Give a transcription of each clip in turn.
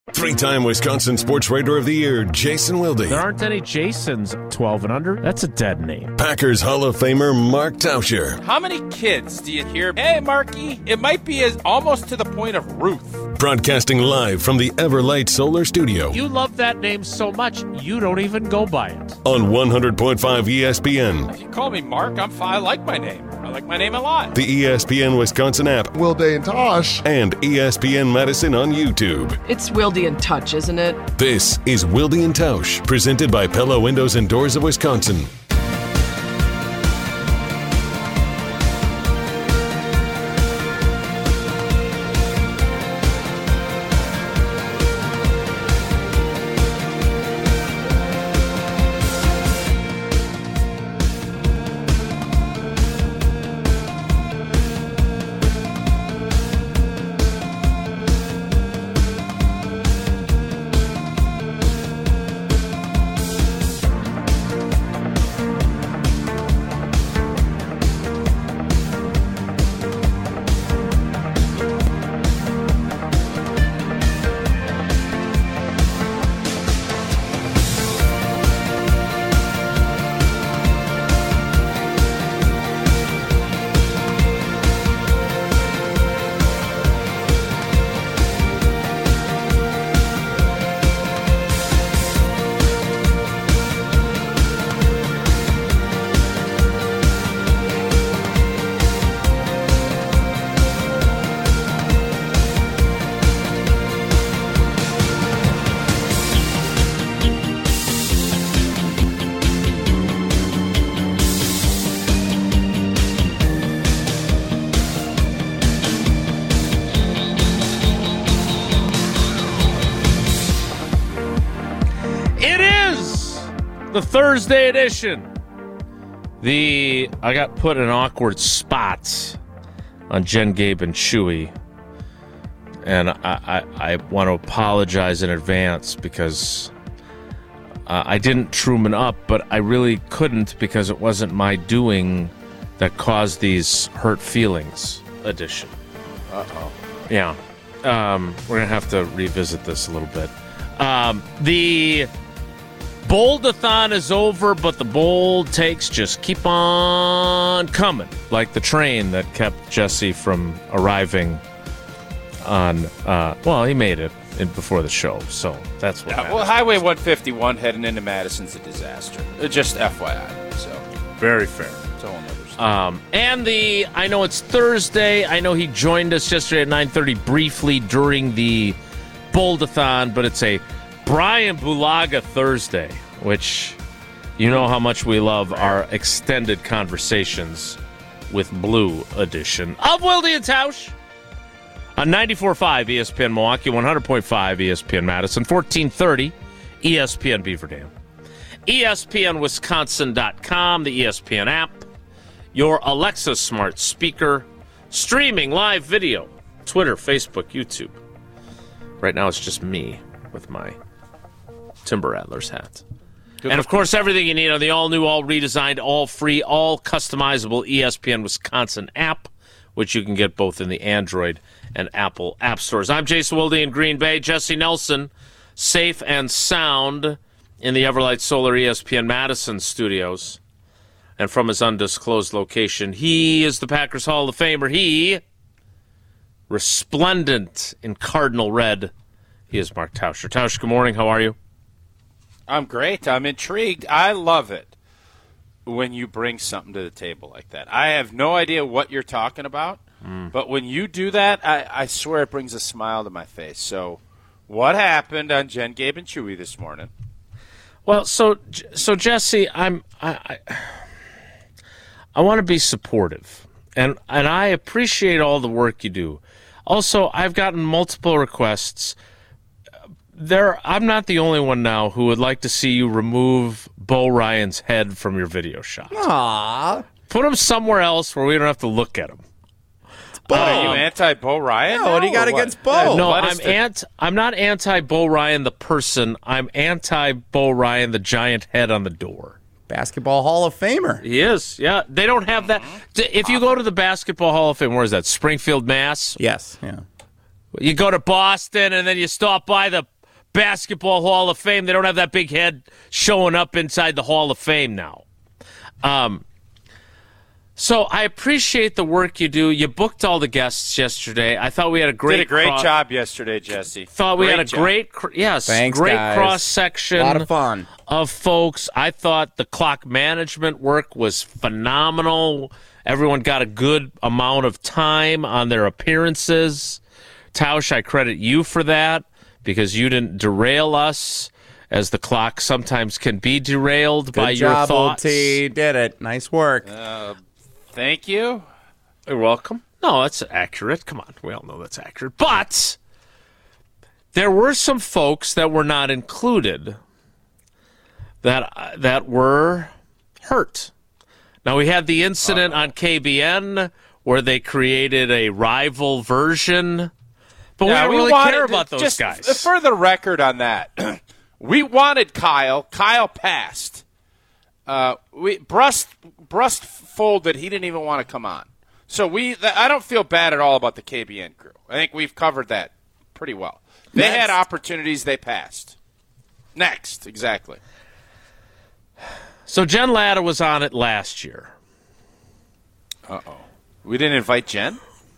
Three-time Wisconsin Sports Writer of the Year, Jason Wilde. There aren't any Jasons 12 and under. That's a dead name. Packers Hall of Famer, Mark Tauscher. How many kids do you hear, hey, Marky? It might be almost to the point of Ruth. Broadcasting live from the Everlight Solar Studio. You love that name so much, you don't even go by it. On 100.5 ESPN. If you call me Mark, I'm fine. I like my name. I like my name a lot. The ESPN Wisconsin app. Wilde and Tosh. And ESPN Madison on YouTube. It's Wilde and Touch, isn't it? This is Wilde and Tausch, presented by Pella Windows and Doors of Wisconsin. The Thursday edition. I got put in awkward spots on Jen, Gabe, and Chewy. And I want to apologize in advance because I didn't Truman up, but I really couldn't because it wasn't my doing that caused these hurt feelings edition. Uh-oh. Yeah. We're going to have to revisit this a little bit. The Bold-a-thon is over, but the bold takes just keep on coming, like the train that kept Jesse from arriving on, he made it before the show, so that's what matters. Well, Highway 151 heading into Madison's a disaster. Just FYI, so. Very fair. It's a whole nother story. And I know it's Thursday. I know he joined us yesterday at 9:30 briefly during the Bold-a-thon, but it's a Brian Bulaga Thursday, which you know how much we love our extended conversations with Blue edition of Wilde and Tausch on 94.5 ESPN Milwaukee, 100.5 ESPN Madison, 1430 ESPN Beaver Dam, ESPNWisconsin.com, the ESPN app, your Alexa smart speaker, streaming live video, Twitter, Facebook, YouTube. Right now it's just me with my Timber Rattlers hat. And, of course, everything you need on the all-new, all-redesigned, all-free, all-customizable ESPN Wisconsin app, which you can get both in the Android and Apple app stores. I'm Jason Wilde in Green Bay. Jesse Nelson, safe and sound in the Everlight Solar ESPN Madison studios. And from his undisclosed location, he is the Packers Hall of Famer. He, resplendent in cardinal red, he is Mark Tauscher. Tauscher, good morning. How are you? I'm great. I'm intrigued. I love it when you bring something to the table like that. I have no idea what you're talking about, but when you do that, I swear it brings a smile to my face. So what happened on Jen, Gabe, and Chewy this morning? Well, so Jesse, I want to be supportive, and I appreciate all the work you do. Also, I've gotten multiple requests. I'm not the only one now who would like to see you remove Bo Ryan's head from your video shot. Aww. Put him somewhere else where we don't have to look at him. Are you anti-Bo Ryan? No, what do you got against Bo? No, I'm not anti-Bo Ryan the person. I'm anti-Bo Ryan the giant head on the door. Basketball Hall of Famer. He is, yeah. They don't have that. If you go to the Basketball Hall of Fame, where is that? Springfield, Mass? Yes, yeah. You go to Boston, and then you stop by the Basketball Hall of Fame. They don't have that big head showing up inside the Hall of Fame now. So I appreciate the work you do. You booked all the guests yesterday. I thought we had a great job yesterday, Jesse. Thought we had a great Thanks, great guys. cross section. A lot of fun. Of folks. I thought the clock management work was phenomenal. Everyone got a good amount of time on their appearances. Tausch, I credit you for that because you didn't derail us, as the clock sometimes can be derailed by your Good job, thoughts. Old T. Did it. Nice work. Thank you. You're welcome. No, that's accurate. Come on. We all know that's accurate. But there were some folks that were not included that were hurt. Now, we had the incident on KBN where they created a rival version, but we don't really care about those guys. For the record on that, we wanted Kyle. Kyle passed. Brust folded. He didn't even want to come on. So I don't feel bad at all about the KBN crew. I think we've covered that pretty well. They had opportunities. They passed. Next, exactly. So Jen Latta was on it last year. Uh-oh. We didn't invite Jen?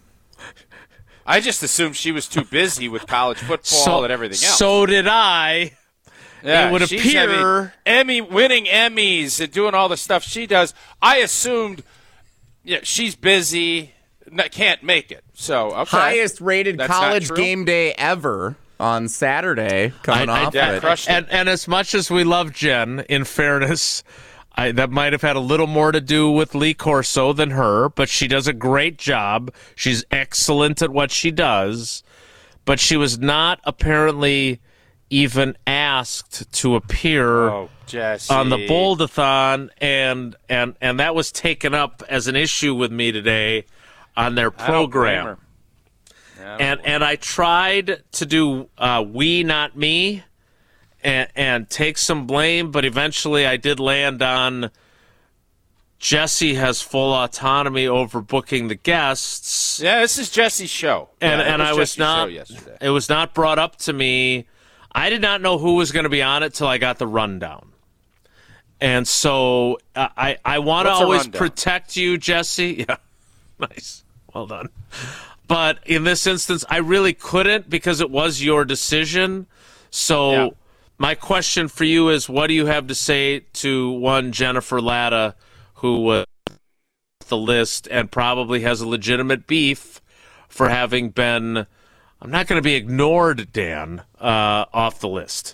I just assumed she was too busy with college football and everything else. So did I. Yeah, it would appear winning Emmys and doing all the stuff she does. I assumed she's busy, can't make it. So okay. Highest rated That's college game day ever on Saturday coming off it. Crushed it. And as much as we love Jen, in fairness, that might have had a little more to do with Lee Corso than her, but she does a great job. She's excellent at what she does, but she was not apparently even asked to appear on the Bold-a-thon, and that was taken up as an issue with me today on their program. And I tried to do we, not me, and take some blame, but eventually I did land on Jesse has full autonomy over booking the guests. Yeah, this is Jesse's show. And I was not. Yesterday. It was not brought up to me. I did not know who was going to be on it till I got the rundown. And so I want to always protect you, Jesse. Yeah, nice. Well done. But in this instance, I really couldn't because it was your decision. So my question for you is, what do you have to say to one Jennifer Latta, who was the list and probably has a legitimate beef for having been... I'm not going to be ignored, Dan, off the list.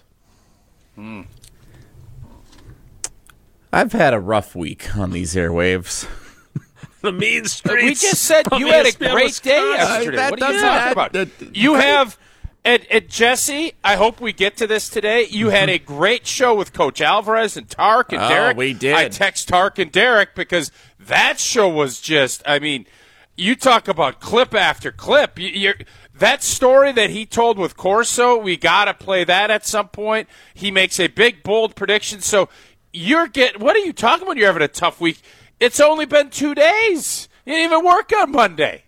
I've had a rough week on these airwaves. The mean streets. We just said you had a great day yesterday. What are you talking about? You have, at Jesse, I hope we get to this today, you had a great show with Coach Alvarez and Tark and Derek. We did. I text Tark and Derek because that show was just, I mean, you talk about clip after clip. That story that he told with Corso, we got to play that at some point. He makes a big, bold prediction. So what are you talking about? You're having a tough week. It's only been 2 days. You didn't even work on Monday.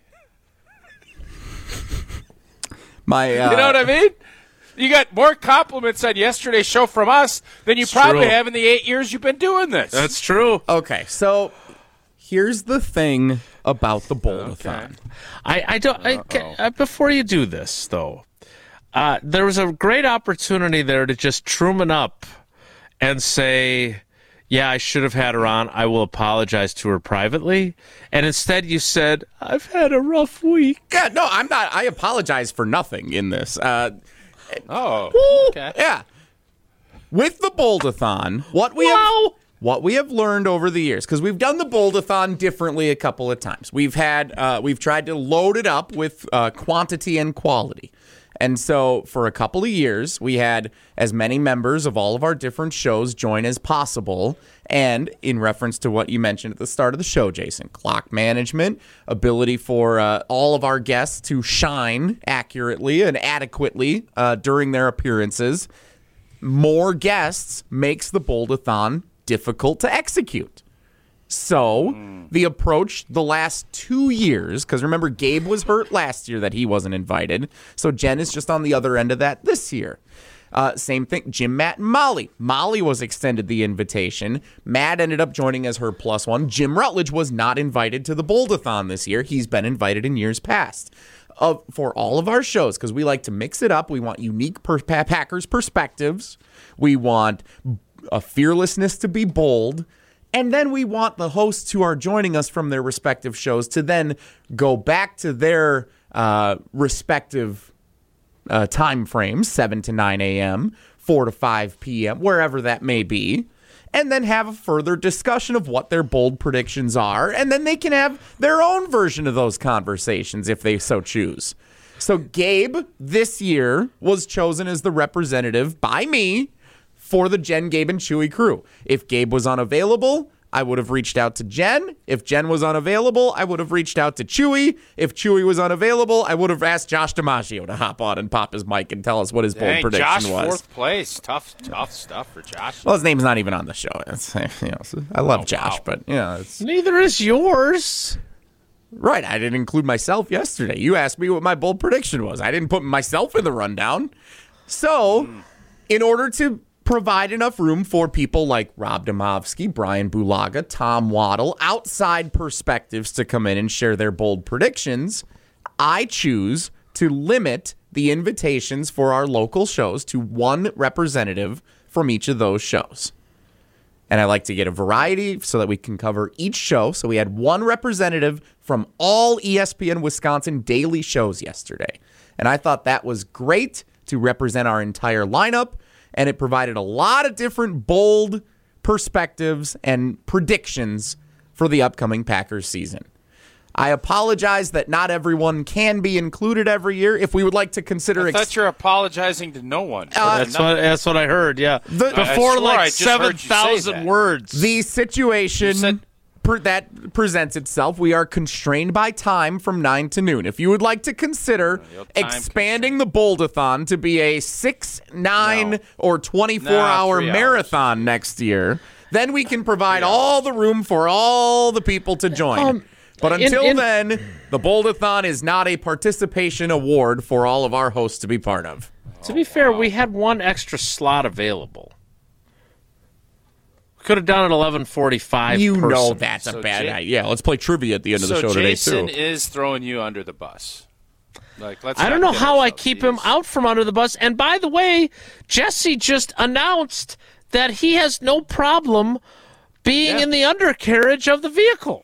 You know what I mean? You got more compliments on yesterday's show from us than you probably have in the 8 years you've been doing this. That's true. Okay, so here's the thing about the Bold-a-thon. Before you do this, though, there was a great opportunity there to just Truman up and say, yeah, I should have had her on. I will apologize to her privately. And instead you said, I've had a rough week. Yeah, no, I'm not. I apologize for nothing in this. Okay. Yeah. With the Bold-a-thon, what we have learned over the years, because we've done the Bold-a-thon differently a couple of times. We've tried to load it up with quantity and quality. And so for a couple of years, we had as many members of all of our different shows join as possible. And in reference to what you mentioned at the start of the show, Jason, clock management, ability for all of our guests to shine accurately and adequately during their appearances. More guests makes the Bold-a-thon difficult to execute. So the approach the last 2 years, because remember, Gabe was hurt last year that he wasn't invited. So Jen is just on the other end of that this year. Same thing. Jim, Matt, and Molly. Molly was extended the invitation. Matt ended up joining as her plus one. Jim Rutledge was not invited to the Bold-a-thon this year. He's been invited in years past. For all of our shows, because we like to mix it up. We want unique Packers perspectives. We want a fearlessness to be bold. And then we want the hosts who are joining us from their respective shows to then go back to their respective time frames, 7 to 9 a.m., 4 to 5 p.m., wherever that may be, and then have a further discussion of what their bold predictions are, and then they can have their own version of those conversations if they so choose. So Gabe, this year, was chosen as the representative by me for the Jen, Gabe, and Chewy crew. If Gabe was unavailable, I would have reached out to Jen. If Jen was unavailable, I would have reached out to Chewy. If Chewy was unavailable, I would have asked Josh DiMaggio to hop on and pop his mic and tell us what his bold prediction Josh, was. Fourth place. Tough stuff for Josh. Well, his name's not even on the show. I love Josh, wow. but Neither is yours. Right, I didn't include myself yesterday. You asked me what my bold prediction was. I didn't put myself in the rundown. So, in order to provide enough room for people like Rob Domofsky, Brian Bulaga, Tom Waddle, outside perspectives to come in and share their bold predictions, I choose to limit the invitations for our local shows to one representative from each of those shows. And I like to get a variety so that we can cover each show. So we had one representative from all ESPN Wisconsin daily shows yesterday. And I thought that was great to represent our entire lineup. And it provided a lot of different bold perspectives and predictions for the upcoming Packers season. I apologize that not everyone can be included every year. If we would like to consider... I thought you're apologizing to no one. That's what I heard, yeah. Before like 7,000 words. The situation that presents itself, we are constrained by time from 9 to noon. If you would like to consider expanding the Bold-a-thon to be a 6, 9, or 24-hour marathon next year, then we can provide all the room for all the people to join. But until then, the Bold-a-thon is not a participation award for all of our hosts to be part of. To be fair, we had one extra slot available. Could have done it 11:45. You know that's a bad idea. Yeah, let's play trivia at the end of the show today, too. So Jason is throwing you under the bus. I don't know how I keep him out from under the bus. And by the way, Jesse just announced that he has no problem being in the undercarriage of the vehicle.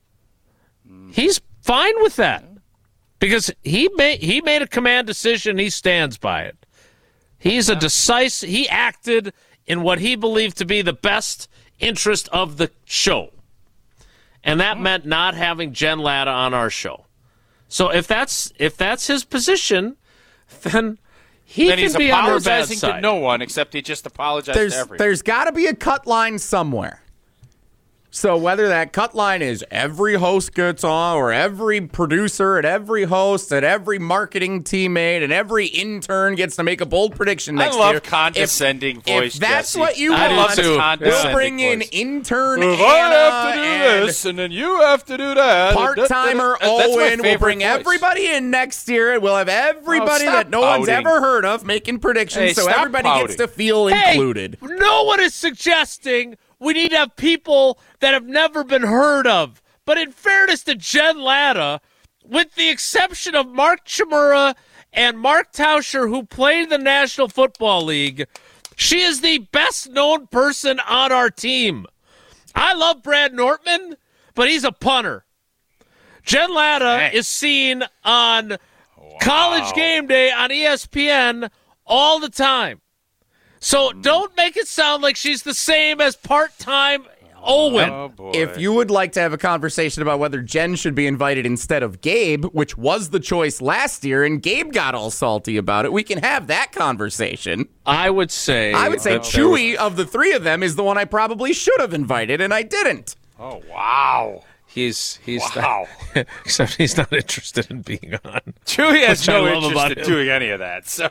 He's fine with that because he made a command decision. He stands by it. He's a decisive. He acted in what he believed to be the best interest of the show, and that meant not having Jen Latta on our show. So if that's his position, then he's be on her bad apologizing side. to no one except he just apologized to everyone. There's got to be a cut line somewhere. So whether that cut line is every host gets on, or every producer and every host and every marketing teammate and every intern gets to make a bold prediction next year. I love condescending voice, If that's Jesse. what you I want, love we'll bring in intern Anna. I have to do this, and then you have to do that. Part-timer Owen. We'll bring everybody in next year, and we'll have everybody that no one's ever heard of making predictions, so everybody gets to feel included. No one is suggesting we need to have people that have never been heard of. But in fairness to Jen Latta, with the exception of Mark Chmura and Mark Tauscher, who played in the National Football League, she is the best-known person on our team. I love Brad Nortman, but he's a punter. Jen Latta is seen on College Game Day on ESPN all the time. So don't make it sound like she's the same as part-time Owen. Oh, boy. If you would like to have a conversation about whether Jen should be invited instead of Gabe, which was the choice last year, and Gabe got all salty about it, we can have that conversation. I would say Chewy, of the three of them, is the one I probably should have invited, and I didn't. Oh, wow. He's except he's not interested in being on. Chewy has no interest in him. doing any of that, so...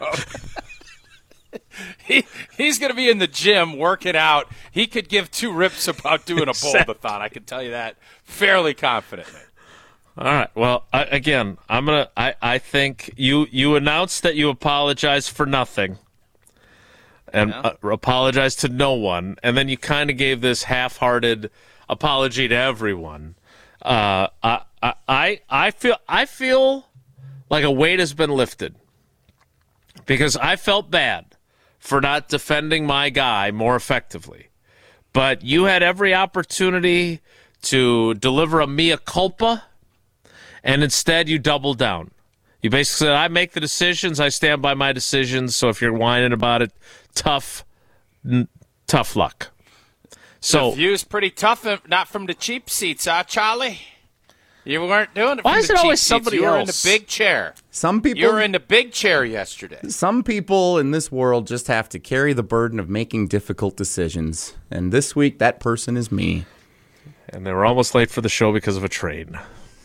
He's going to be in the gym working out. He could give two rips about doing a Bold-a-thon. I can tell you that fairly confidently. All right. Well, I think you announced that you apologize for nothing. and apologized to no one, and then you kind of gave this half-hearted apology to everyone. I feel like a weight has been lifted because I felt bad for not defending my guy more effectively. But you had every opportunity to deliver a mea culpa, and instead you doubled down. You basically said, I make the decisions, I stand by my decisions, so if you're whining about it, tough luck. So the view's pretty tough, not from the cheap seats, Charlie? You weren't doing it Why from is the it cheap always seats. somebody You were in else? the big chair. Some people, You were in the big chair yesterday. Some people in this world just have to carry the burden of making difficult decisions. And this week, that person is me. And they were almost late for the show because of a train.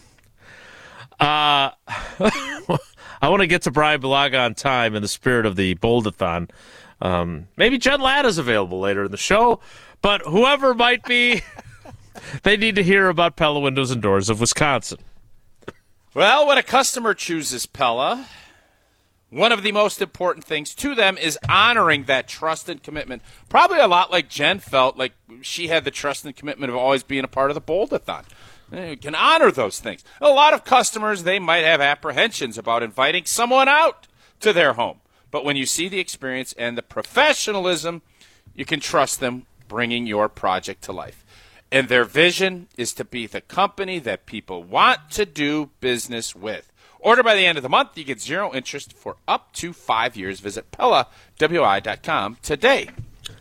I want to get to Brian Bulaga on time in the spirit of the Bold-a-thon. Maybe Jen Ladd is available later in the show, but whoever might be, they need to hear about Pella Windows and Doors of Wisconsin. Well, when a customer chooses Pella, one of the most important things to them is honoring that trust and commitment. Probably a lot like Jen felt like she had the trust and commitment of always being a part of the Bold-a-thon. You can honor those things. A lot of customers, they might have apprehensions about inviting someone out to their home. But when you see the experience and the professionalism, you can trust them bringing your project to life. And their vision is to be the company that people want to do business with. Order by the end of the month. You get 0 interest for up to 5 years. Visit PellaWI.com today.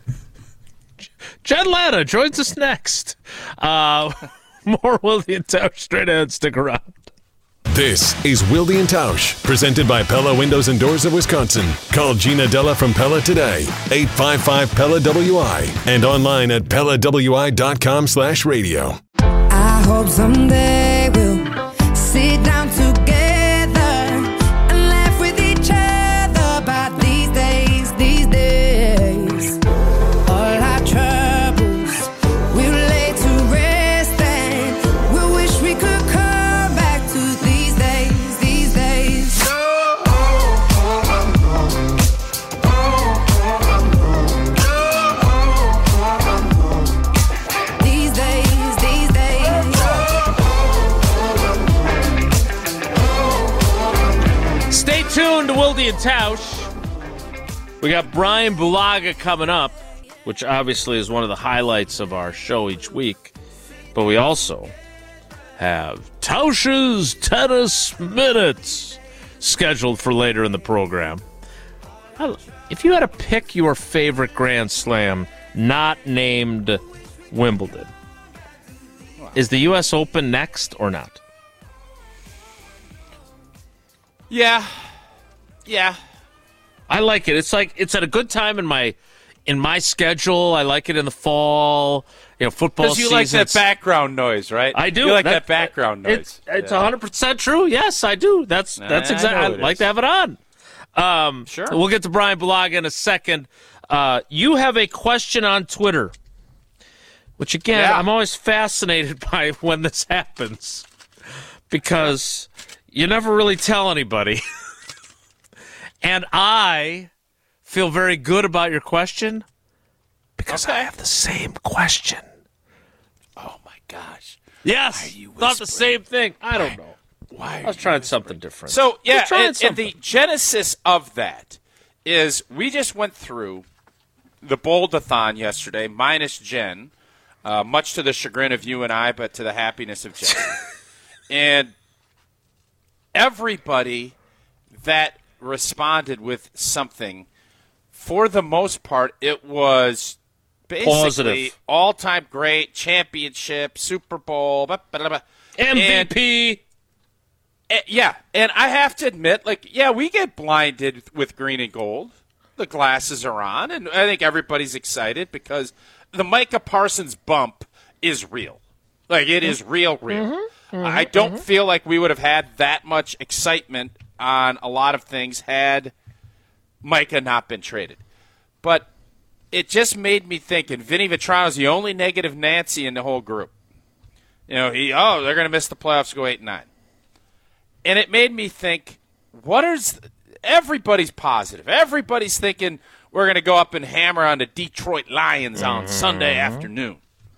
Jen Ladd joins us next. More Wilde and Tausch straight ahead. Stick around. This is Wilde and Tausch, presented by Pella Windows and Doors of Wisconsin. Call Gina Della from Pella today, 855-PELLA-WI, and online at PellaWI.com/radio. I hope someday we'll sit down together and laugh with each other about these days, all our troubles we'll lay to rest, and we'll wish we could come back to these days. Stay tuned to Wilde and Tausch. We got Brian Bulaga coming up, which obviously is one of the highlights of our show each week. But we also have Tausch's Tennis Minutes scheduled for later in the program. If you had to pick your favorite Grand Slam not named Wimbledon, is the U.S. Open next or not? Yeah. I like it. It's like it's at a good time in my schedule. I like it in the fall. Football Because you season. like that background noise, right? I do. You like that background noise. It's 100% true. Yes, I do. That's exactly. I like to have it on. Sure. We'll get to Brian Bulaga in a second. You have a question on Twitter, which again, I'm always fascinated by when this happens because you never really tell anybody. And I feel very good about your question because I have the same question. Oh, my gosh. Yes, thought the same thing. I don't know. Why? I was trying something different. So, yeah, trying and the genesis of that is we just went through the Bold-a-thon yesterday, minus Jen, much to the chagrin of you and I, but to the happiness of Jen. And everybody that responded with something, for the most part, it was basically positive. All-time great, championship, Super Bowl, blah, blah, blah. MVP. Yeah, and I have to admit, we get blinded with green and gold. The glasses are on, and I think everybody's excited because the Micah Parsons bump is real. It is real. I don't feel like we would have had that much excitement on a lot of things had Micah not been traded. But it just made me think, and Vinny Vitrano's the only negative Nancy in the whole group. They're going to miss the playoffs, go 8-9. And it made me think, everybody's positive. Everybody's thinking we're going to go up and hammer on the Detroit Lions on Sunday afternoon.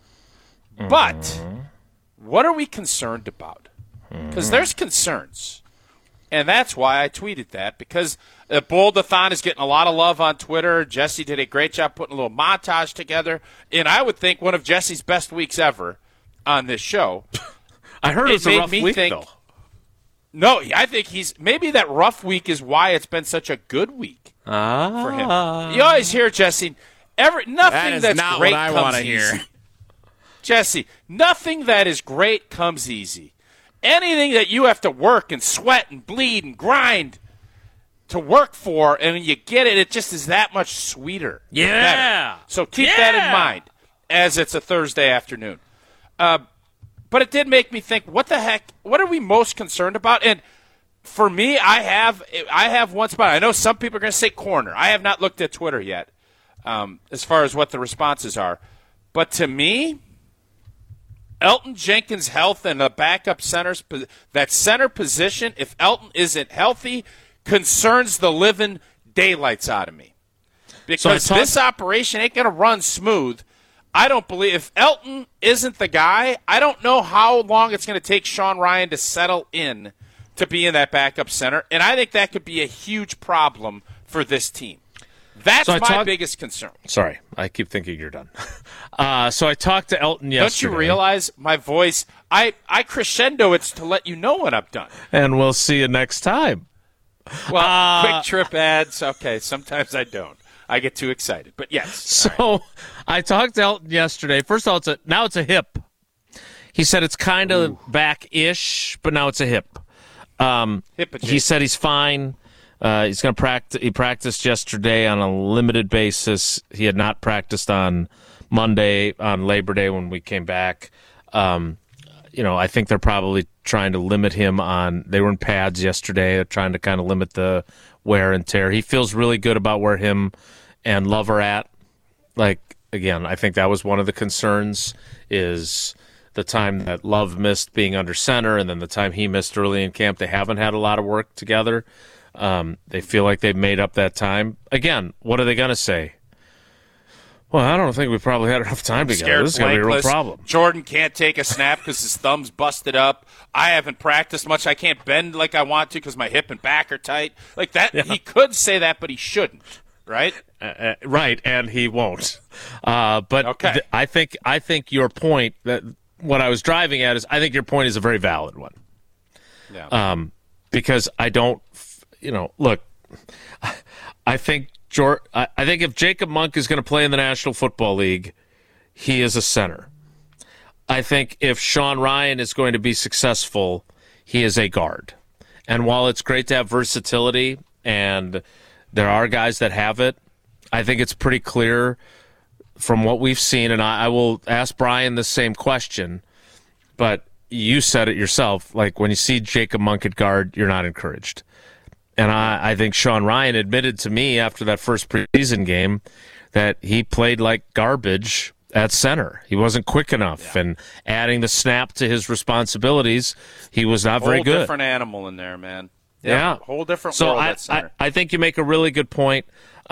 But what are we concerned about? Because there's concerns. And that's why I tweeted that, because the Bold-a-thon is getting a lot of love on Twitter. Jesse did a great job putting a little montage together. And I would think one of Jesse's best weeks ever on this show. I heard it was a rough week, though. No, I think maybe that rough week is why it's been such a good week for him. You always hear, Jesse, nothing that's not great what I comes want to easy. hear. Jesse, nothing that is great comes easy. Anything that you have to work and sweat and bleed and grind to work for, and when you get it, it just is that much sweeter. Yeah. Better. So keep that in mind as it's a Thursday afternoon. But it did make me think, what the heck, what are we most concerned about? And for me, I have one spot. I know some people are going to say corner. I have not looked at Twitter yet as far as what the responses are. But to me, Elgton Jenkins' health and the backup centers, that center position, if Elgton isn't healthy, concerns the living daylights out of me. Because this operation ain't going to run smooth. I don't believe, if Elgton isn't the guy, I don't know how long it's going to take Sean Ryan to settle in to be in that backup center. And I think that could be a huge problem for this team. That's my biggest concern. Sorry, I keep thinking you're done. So I talked to Elgton yesterday. Don't you realize my voice, I crescendo it's to let you know when I'm done. And we'll see you next time. Well, quick trip ads. Okay, sometimes I don't. I get too excited. But yes. So I talked to Elgton yesterday. First of all, now it's a hip. He said it's kind of back-ish, but now it's a hip. He said he's fine. He's going to practice. He practiced yesterday on a limited basis. He had not practiced on Monday, on Labor Day when we came back. I think they're probably trying to limit him on. They were in pads yesterday. They're trying to kind of limit the wear and tear. He feels really good about where him and Love are at. Again, I think that was one of the concerns, is the time that Love missed being under center and then the time he missed early in camp. They haven't had a lot of work together. They feel like they've made up that time. Again, what are they going to say? Well, I don't think we probably had enough time together. This is going to be a real problem. Jordan can't take a snap because his thumb's busted up. I haven't practiced much. I can't bend like I want to because my hip and back are tight. Like that, yeah. He could say that, but he shouldn't, right? Right, and he won't. But okay. I think your point, that what I was driving at is, I think your point is a very valid one. Yeah. Because I don't, look, I think if Jacob Monk is going to play in the National Football League, he is a center. I think if Sean Ryan is going to be successful, he is a guard. And while it's great to have versatility, and there are guys that have it, I think it's pretty clear from what we've seen, and I will ask Brian the same question, but you said it yourself, like when you see Jacob Monk at guard, you're not encouraged. And I think Sean Ryan admitted to me after that first preseason game that he played like garbage at center. He wasn't quick enough, and adding the snap to his responsibilities, he was not very good. Whole different animal in there, man. Yeah. Whole different world at center. I think you make a really good point.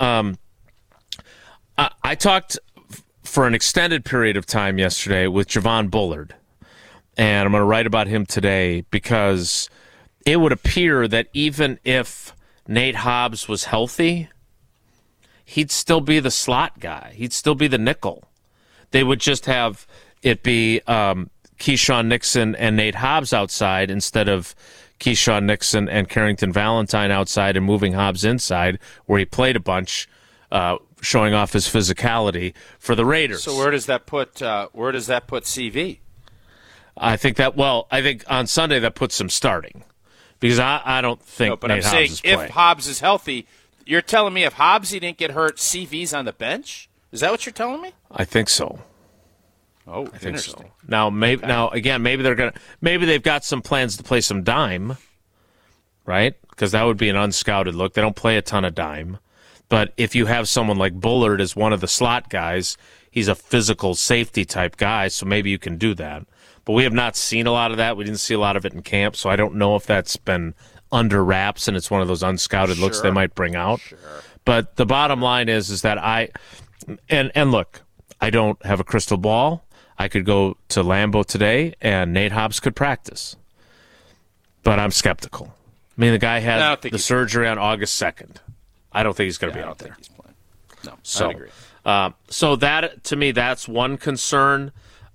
I talked for an extended period of time yesterday with Javon Bullard, and I'm going to write about him today because it would appear that even if Nate Hobbs was healthy, he'd still be the slot guy. He'd still be the nickel. They would just have it be Keyshawn Nixon and Nate Hobbs outside instead of Keyshawn Nixon and Carrington Valentine outside and moving Hobbs inside, where he played a bunch, showing off his physicality for the Raiders. So where does that put CV? I think on Sunday that puts him starting. Because I don't think but Nate I'm Hobbs saying is playing. If Hobbs is healthy, you're telling me if Hobbs didn't get hurt, CV's on the bench? Is that what you're telling me? I think so. Oh, I think interesting. so. Now maybe they've got some plans to play some dime, right? Because that would be an unscouted look. They don't play a ton of dime. But if you have someone like Bullard as one of the slot guys, he's a physical safety type guy, so maybe you can do that. But we have not seen a lot of that. We didn't see a lot of it in camp, so I don't know if that's been under wraps and it's one of those unscouted looks they might bring out. Sure. But the bottom line is that and look, I don't have a crystal ball. I could go to Lambeau today and Nate Hobbs could practice. But I'm skeptical. I mean, the guy had the surgery on August 2nd. I don't think he's going to be out there. He's playing. No, so, I agree. So that, to me, that's one concern.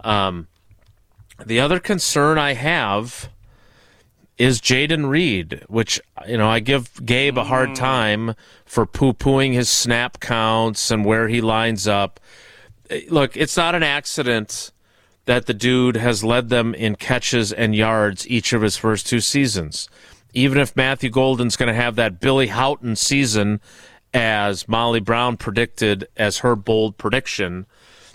The other concern I have is Jayden Reed, which, I give Gabe a hard time for poo-pooing his snap counts and where he lines up. Look, it's not an accident that the dude has led them in catches and yards each of his first 2 seasons. Even if Matthew Golden's going to have that Billy Houghton season, as Molly Brown predicted as her bold prediction,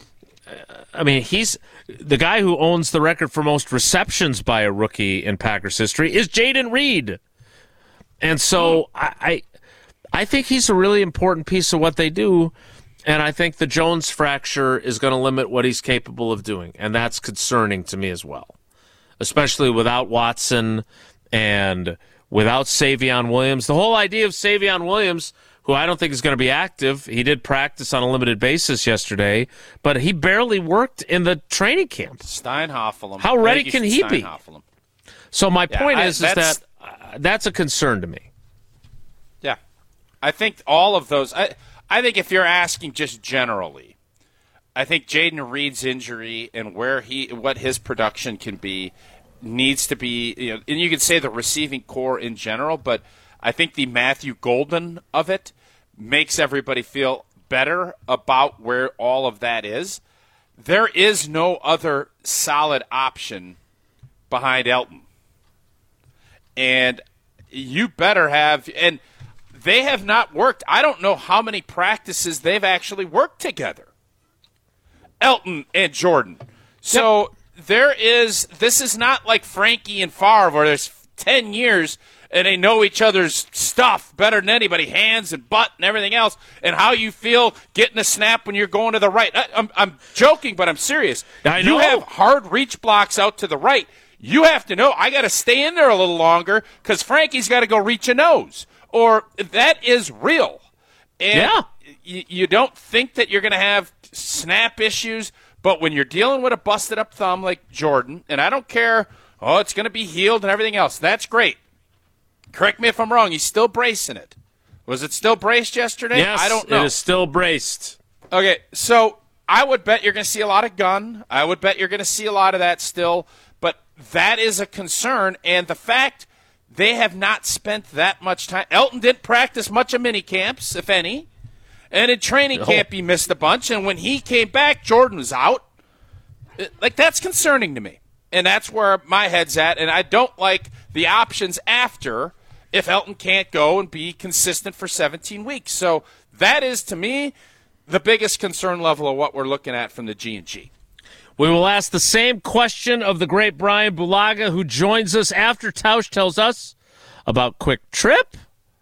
I mean, he's the guy who owns the record for most receptions by a rookie in Packers history is Jayden Reed. And so I think he's a really important piece of what they do. And I think the Jones fracture is going to limit what he's capable of doing. And that's concerning to me as well, especially without Watson and without Savion Williams. The whole idea of Savion Williams, who I don't think is going to be active, he did practice on a limited basis yesterday, but he barely worked in the training camp. Steinhoffel him. How ready can he be? So my point is that that's a concern to me. Yeah. I think all of those I think if you're asking just generally, I think Jayden Reed's injury and what his production can be needs to be, and you could say the receiving core in general, but I think the Matthew Golden of it makes everybody feel better about where all of that is. There is no other solid option behind Elton. And you better have, and they have not worked. I don't know how many practices they've actually worked together, Elton and Jordan. So this is not like Frankie and Favre where there's 10 years and they know each other's stuff better than anybody, hands and butt and everything else, and how you feel getting a snap when you're going to the right. I'm joking, but I'm serious. I know. You have hard reach blocks out to the right. You have to know, I got to stay in there a little longer because Frankie's got to go reach a nose. Or that is real. And you don't think that you're going to have snap issues, but when you're dealing with a busted-up thumb like Jordan, and I don't care, it's going to be healed and everything else, that's great. Correct me if I'm wrong, he's still bracing it. Was it still braced yesterday? Yes, I don't know. It is still braced. Okay, so I would bet you're going to see a lot of gun. I would bet you're going to see a lot of that still, but that is a concern, and the fact they have not spent that much time. Elton didn't practice much of mini camps, if any. And in training camp, he missed a bunch. And when he came back, Jordan was out. That's concerning to me. And that's where my head's at. And I don't like the options after if Elton can't go and be consistent for 17 weeks. So that is, to me, the biggest concern level of what we're looking at from the G&G. We will ask the same question of the great Brian Bulaga, who joins us after Tausch tells us about Quick Trip.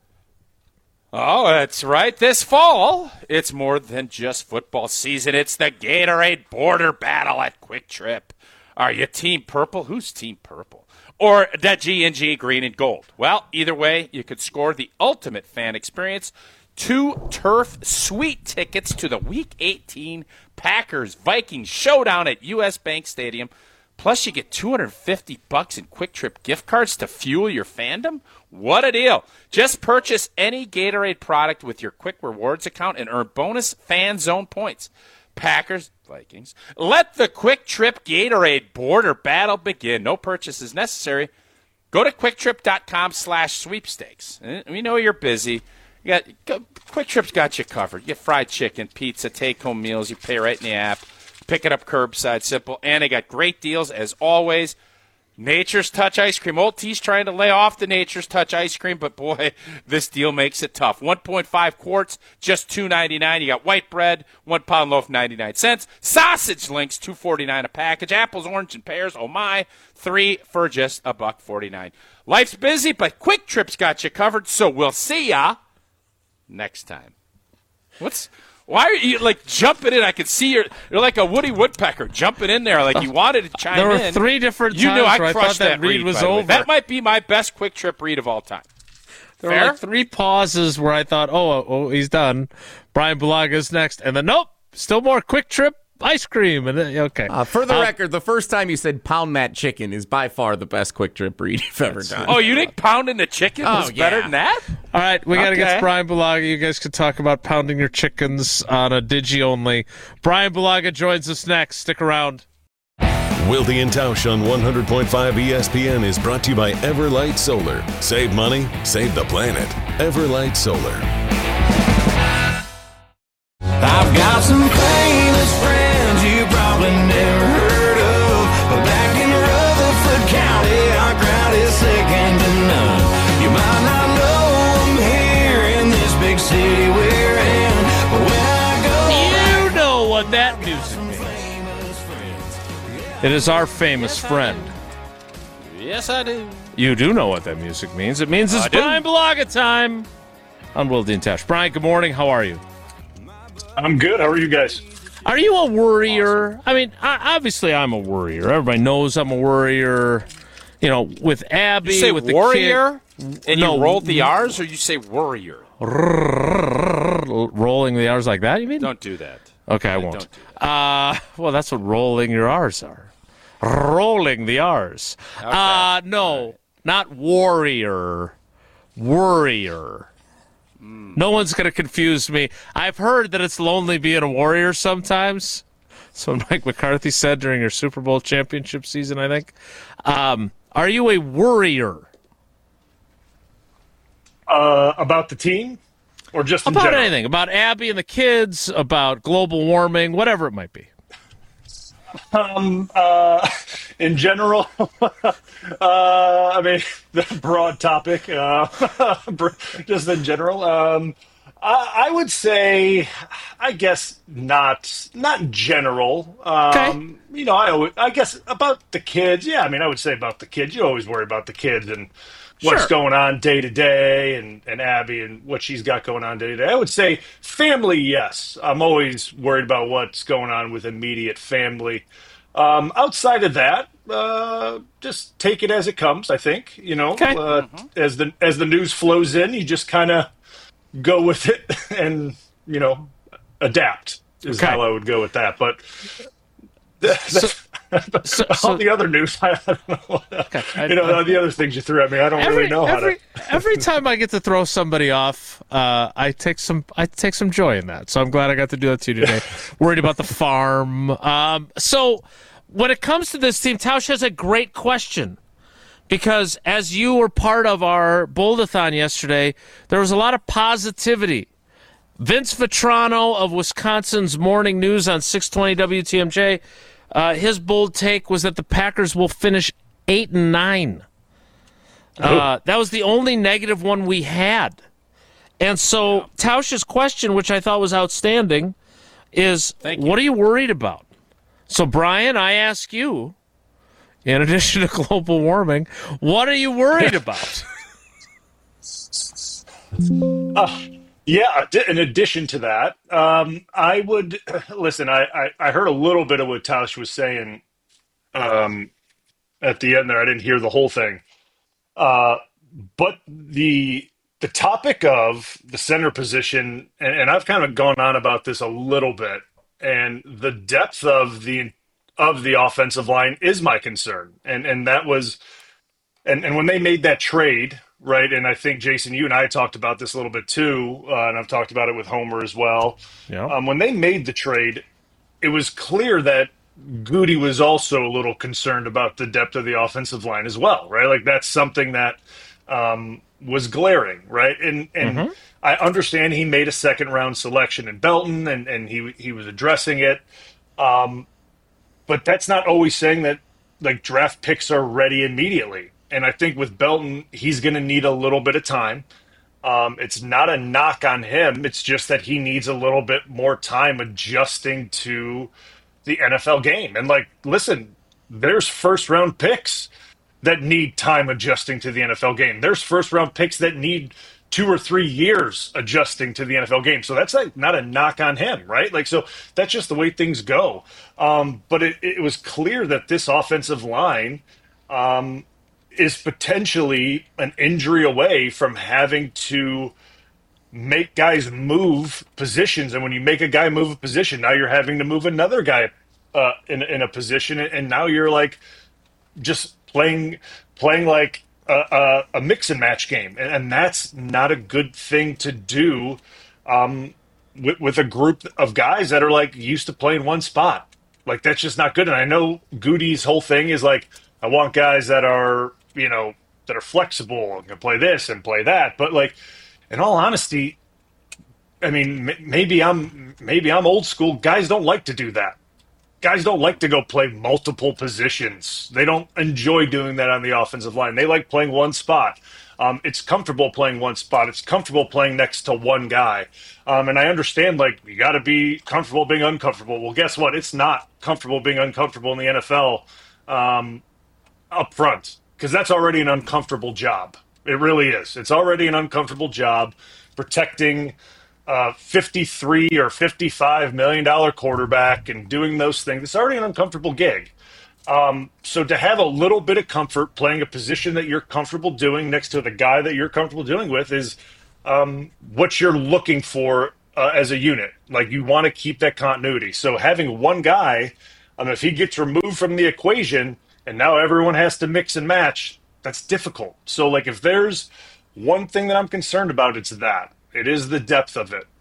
Oh, that's right. This fall, it's more than just football season. It's the Gatorade Border Battle at Quick Trip. Are you Team Purple? Who's Team Purple? Or the G&G Green and Gold? Well, either way, you could score the ultimate fan experience. 2 Turf Suite tickets to the Week 18 Packers-Vikings showdown at U.S. Bank Stadium. Plus, you get $250 in Quick Trip gift cards to fuel your fandom. What a deal. Just purchase any Gatorade product with your Quick Rewards account and earn bonus Fan Zone points. Packers, Vikings. Let the Quick Trip Gatorade Border Battle begin. No purchase is necessary. Go to QuickTrip.com/sweepstakes. We know you're busy. Quick Trip's got you covered. You get fried chicken, pizza, take-home meals. You pay right in the app. Pick it up curbside, simple. And they got great deals, as always. Nature's Touch ice cream. Old T's trying to lay off the Nature's Touch ice cream, but, boy, this deal makes it tough. 1.5 quarts, just $2.99. You got white bread, 1 pound loaf, 99 cents. Sausage links, $2.49 a package. Apples, orange, and pears, oh my, 3 for just $1.49. Life's busy, but Quick Trip's got you covered, so we'll see ya next time. Why are you jumping in? I could see you're like a Woody Woodpecker jumping in there like you wanted to chime in. There were 3 different times where I thought that read was over. That might be my best Quick Trip read of all time. There were Fair? like 3 pauses where I thought, oh, he's done. Brian Bulaga's next. And then, nope, still more Quick Trip ice cream. And okay. For the record, the first time you said pound that chicken is by far the best Quick Trip read you've ever done. Oh, you think pounding the chicken was better than that? All right, we got to get Okay. to Brian Bulaga. You guys can talk about pounding your chickens on a Digi only. Brian Bulaga joins us next. Stick around. Wilde and Tausch on 100.5 ESPN is brought to you by Everlight Solar. Save money, save the planet. Everlight Solar. I've got some famous friends you probably never heard of, but back in Rutherford County, our crowd is second to none. You might not know them here in this big city we're in, but when I go, You know what that music means. It is our famous friend. Yes, I do. You do know what that music means. It means it's I do. Brian Bulaga time on Wilde and Tausch. Brian, good morning. How are you? I'm good. How are you guys? Are you a worrier? I mean, obviously I'm a worrier. Everybody knows I'm a worrier. You know, with Abby, You say with warrior, the kid. and No. you rolled the R's, or you say warrior? Rolling the R's like that, you mean? Don't do that. Okay, I won't. Well, that's what rolling your R's are. Rolling the R's. No, not warrior. Worrier. No one's going to confuse me. I've heard that it's lonely being a warrior sometimes. So Mike McCarthy said during your Super Bowl championship season, I think. Are you a worrier? About the team, or just in About general? anything. About Abby and the kids, about global warming, whatever it might be. In general, I mean, the broad topic. Just in general, I would say, I guess not in general. Okay. You know, I guess about the kids. Yeah, I mean, I would say about the kids. You always worry about the kids and what's Sure. going on day to day, and Abby and what she's got going on day to day. I would say family, yes. I'm always worried about what's going on with immediate family. Outside of that, just take it as it comes. I think Okay. as the news flows in, you just kind of go with it and adapt is Okay. how I would go with that. But So- all the other news, I don't know. The other things you threw at me, I don't really know how to. Every time I get to throw somebody off, I take some joy in that. So I'm glad I got to do that to you today. Worried about the farm. So when it comes to this team, Tausch has a great question, because as you were part of our Bold-a-thon yesterday, there was a lot of positivity. Vince Vitrano of Wisconsin's Morning News on 620 WTMJ, his bold take was that the Packers will finish 8-9. That was the only negative one we had. And so Tausch's question, which I thought was outstanding, is what are you worried about? So, Brian, I ask you, in addition to global warming, what are you worried about? Yeah, in addition to that, I would listen. I heard a little bit of what Tausch was saying at the end there. I didn't hear the whole thing, but the topic of the center position, and I've kind of gone on about this a little bit, and the depth of the offensive line is my concern, and that was, and when they made that trade. Right, and I think, Jason, you and I talked about this a little bit too, and I've talked about it with Homer as well. Yeah. When they made the trade, it was clear that Goody was also a little concerned about the depth of the offensive line as well, right? Like, that's something that was glaring, right? And I understand he made a second-round selection in Belton, and he was addressing it. But that's not always saying that, like, draft picks are ready immediately. And I think with Belton, he's going to need a little bit of time. It's not a knock on him. It's just that he needs a little bit more time adjusting to the NFL game. And, like, listen, there's first-round picks that need time adjusting to the NFL game. There's first-round picks that need 2 or 3 years adjusting to the NFL game. So that's like not a knock on him, right? Like, so that's just the way things go. But it was clear that this offensive line is potentially an injury away from having to make guys move positions. And when you make a guy move a position, now you're having to move another guy in a position. And now you're like just playing like a mix and match game. And that's not a good thing to do with a group of guys that are like used to playing one spot. Like, that's just not good. And I know Goody's whole thing is like, I want guys that are, that are flexible and can play this and play that. But like, in all honesty, I mean, maybe I'm old school. Guys don't like to do that. Guys don't like to go play multiple positions. They don't enjoy doing that on the offensive line. They like playing one spot. It's comfortable playing one spot. It's comfortable playing next to one guy. And I understand, like, you got to be comfortable being uncomfortable. Well, guess what? It's not comfortable being uncomfortable in the NFL up front, because that's already an uncomfortable job. It really is. It's already an uncomfortable job protecting $53 or $55 million quarterback and doing those things. It's already an uncomfortable gig. So to have a little bit of comfort playing a position that you're comfortable doing next to the guy that you're comfortable dealing with is what you're looking for as a unit. Like, you want to keep that continuity. So having one guy, if he gets removed from the equation and now everyone has to mix and match, that's difficult. So, like, if there's one thing that I'm concerned about, it's that. It is the depth of it.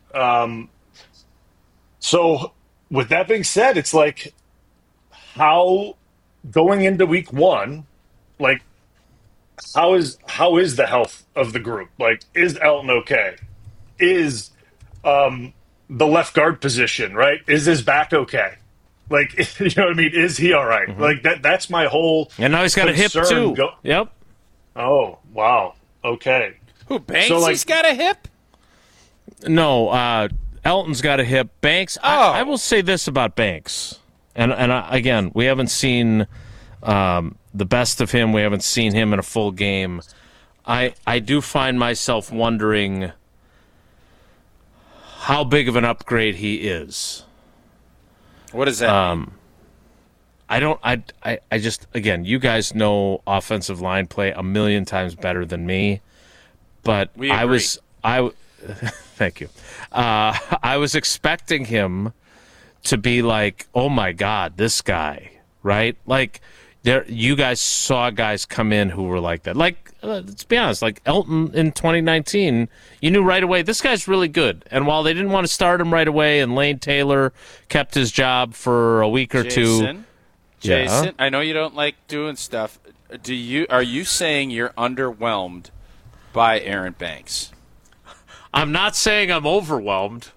So with that being said, it's like, how going into week one, like, how is the health of the group? Like, is Elton okay? Is the left guard position, right? Is his back okay? Like, you know what I mean? Is he all right? Mm-hmm. Like, that's my whole And now he's got a hip too. Yep. Oh, wow. Okay. Who, Banksy's got a hip? No, Elton's got a hip. Banks, I will say this about Banks. And again, we haven't seen the best of him. We haven't seen him in a full game. I do find myself wondering how big of an upgrade he is. What does that mean? I just, again, you guys know offensive line play a million times better than me. But we agree. Thank you. I was expecting him to be like, oh my God, this guy, right? Like, you guys saw guys come in who were like that. Like, let's be honest, like Elton in 2019, you knew right away, this guy's really good. And while they didn't want to start him right away, and Lane Taylor kept his job for a week or two. Jason, I know you don't like doing stuff. Are you saying you're underwhelmed by Aaron Banks? I'm not saying I'm overwhelmed.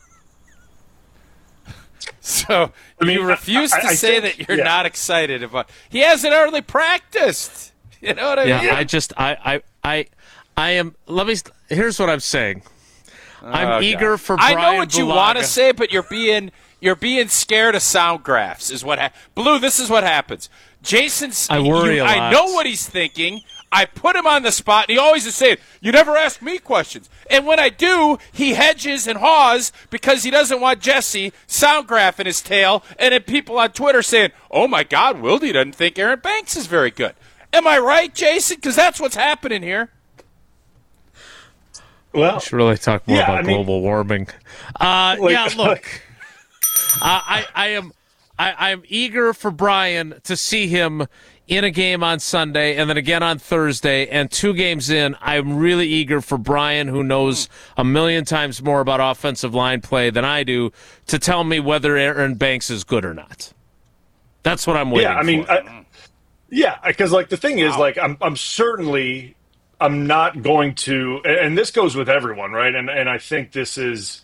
So you refuse to say that you're not excited about. He hasn't hardly practiced. You know what I mean? Yeah, I am. Here's what I'm saying. I'm eager for Brian I know what Bulaga. you want to say, but you're being scared of sound graphs. Is what Blue? This is what happens. Jason's. I worry a lot. I know what he's thinking. I put him on the spot, and he always is saying, "You never ask me questions." And when I do, he hedges and haws because he doesn't want Jesse Soundgraph in his tail, and then people on Twitter saying, "Oh my God, Wildy doesn't think Aaron Banks is very good." Am I right, Jason? Because that's what's happening here. Well, we should really talk more about global warming. Look, I am eager for Brian to see him in a game on Sunday and then again on Thursday, and 2 games in, I'm really eager for Brian, who knows a million times more about offensive line play than I do, to tell me whether Aaron Banks is good or not. That's what I'm waiting for. Because like the thing is, like, I'm not going to, and this goes with everyone, right? And I think this is,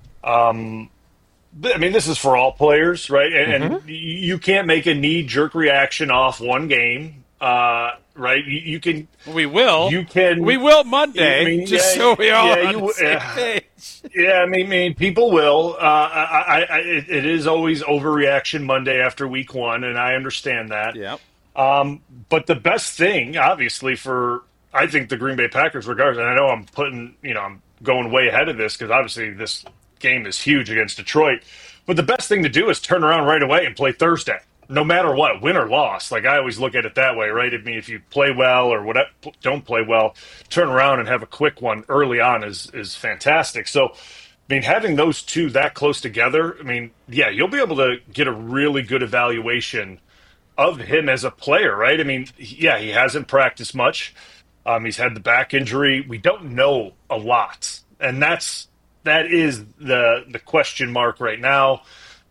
this is for all players, right? And you can't make a knee-jerk reaction off one game, right? You can. We will. You can. We will Monday. So we all are on the same page. Yeah, people will. It is always overreaction Monday after week 1, and I understand that. Yeah. But the best thing, obviously, for I think the Green Bay Packers, regardless, and I know I'm going way ahead of this because obviously this game is huge against Detroit. But the best thing to do is turn around right away and play Thursday. no matter what, win or loss. Like, I always look at it that way, right? I mean, if you play well or whatever, don't play well, turn around and have a quick one early on is fantastic. So, I mean, having those two that close together, I mean, yeah, you'll be able to get a really good evaluation of him as a player, right? I mean, yeah, he hasn't practiced much. He's had the back injury. We don't know a lot, and that is the question mark right now.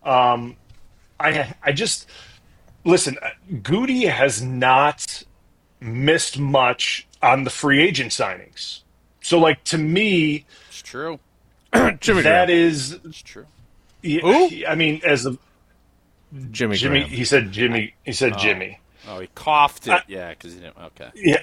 I just listen. Goody has not missed much on the free agent signings. So, like, to me, It's true. Jimmy that Graham. is. It's true. Who? I mean, as a Jimmy Jimmy, Graham. he said Jimmy. He said Jimmy. Oh, he coughed it. Yeah, because he didn't. Okay. Yeah.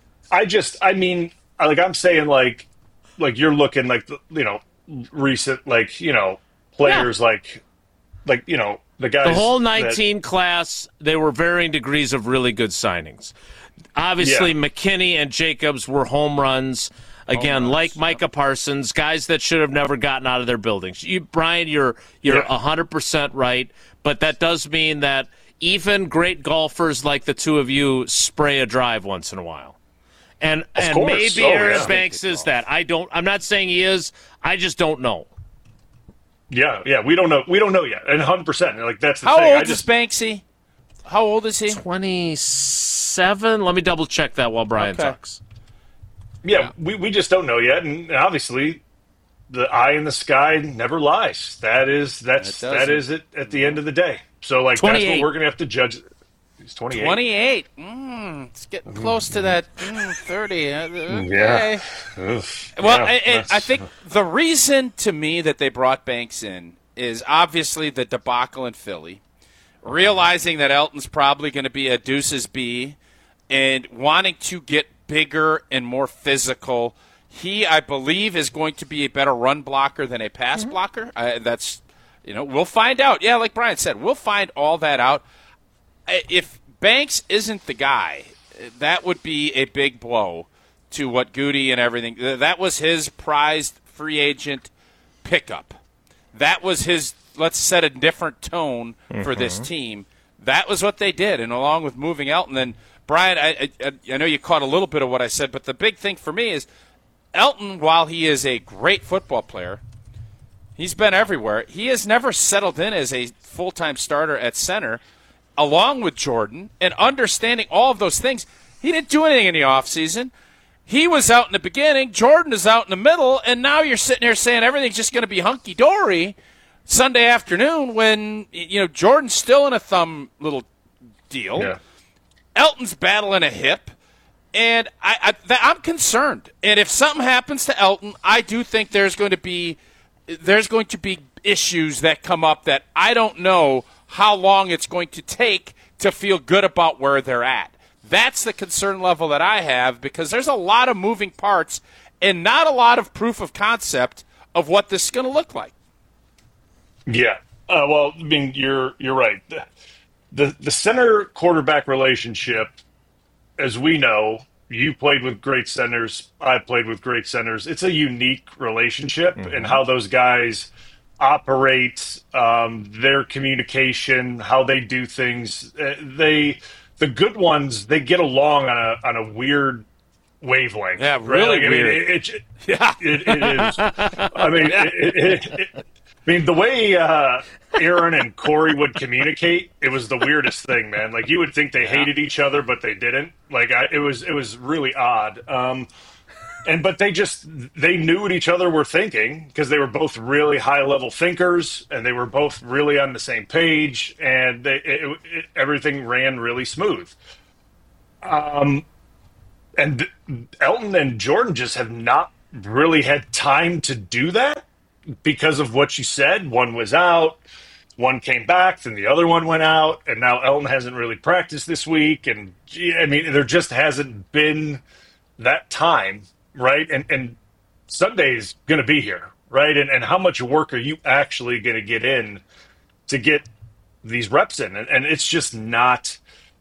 I mean, like, I'm saying, like you're looking like, recent, like, players like, the guys. The whole 19 class, they were varying degrees of really good signings. Obviously, Yeah. McKinney and Jacobs were home runs. Again, like Micah Parsons, guys that should have never gotten out of their buildings. Brian, you're 100% right, but that does mean that even great golfers like the two of you spray a drive once in a while. And course. maybe Oh, Aaron yeah. Banks is that. I'm not saying he is. I just don't know. Yeah, we don't know yet, and 100%. Like, that's the How thing. old is Banksy? How old is he? 27? Let me double check that while Brian Okay. talks. Yeah, we just don't know yet, and obviously, the eye in the sky never lies. That is it at the end of the day. So, like, that's 28. what we're gonna have to judge. He's 28. 28. It's getting close to that 30. Okay. Yeah. Well, Yeah, and that's- I think the reason to me that they brought Banks in is obviously the debacle in Philly, realizing that Elton's probably going to be a deuces B, and wanting to get bigger and more physical. He, I believe, is going to be a better run blocker than a pass blocker. That's, we'll find out. Yeah, like Brian said, we'll find all that out. If Banks isn't the guy, that would be a big blow to what Goody and everything. That was his prized free agent pickup. That was his, let's set a different tone for this team. That was what they did. And along with moving Elton, then Brian, I know you caught a little bit of what I said, but the big thing for me is Elton, while he is a great football player, he's been everywhere. He has never settled in as a full-time starter at center. Along with Jordan and understanding all of those things, he didn't do anything in the offseason. He was out in the beginning. Jordan is out in the middle. And now you're sitting here saying everything's just going to be hunky-dory Sunday afternoon when, Jordan's still in a thumb little deal. Yeah. Elton's battling a hip. And I'm concerned. And if something happens to Elton, I do think there's going to be issues that come up that I don't know how long it's going to take to feel good about where they're at. That's the concern level that I have, because there's a lot of moving parts and not a lot of proof of concept of what this is going to look like. Yeah. Well, I mean, you're right. The center quarterback relationship, as we know, you played with great centers, I played with great centers. It's a unique relationship, and how those guys operate, their communication, how they do things. The good ones, they get along on a weird wavelength. Yeah, right? really Like, weird. It is. I mean, the way Aaron and Corey would communicate, it was the weirdest thing, man. Like, you would think they hated each other, but they didn't. Like, it was really odd. But they knew what each other were thinking, because they were both really high level thinkers, and they were both really on the same page, and everything ran really smooth. And Elton and Jordan just have not really had time to do that because of what you said. One was out, one came back, then the other one went out, and now Elton hasn't really practiced this week. And I mean, there just hasn't been that time. Right. And Sunday's going to be here. Right. And how much work are you actually going to get in to get these reps in? And it's just not,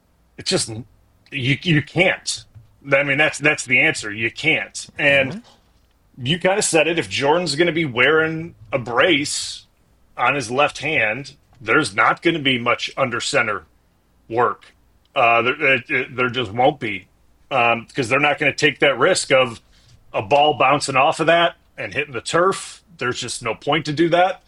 you can't. I mean, that's the answer. You can't. And you kind of said it. If Jordan's going to be wearing a brace on his left hand, there's not going to be much under center work. There just won't be, because they're not going to take that risk of a ball bouncing off of that and hitting the turf. There's just no point to do that.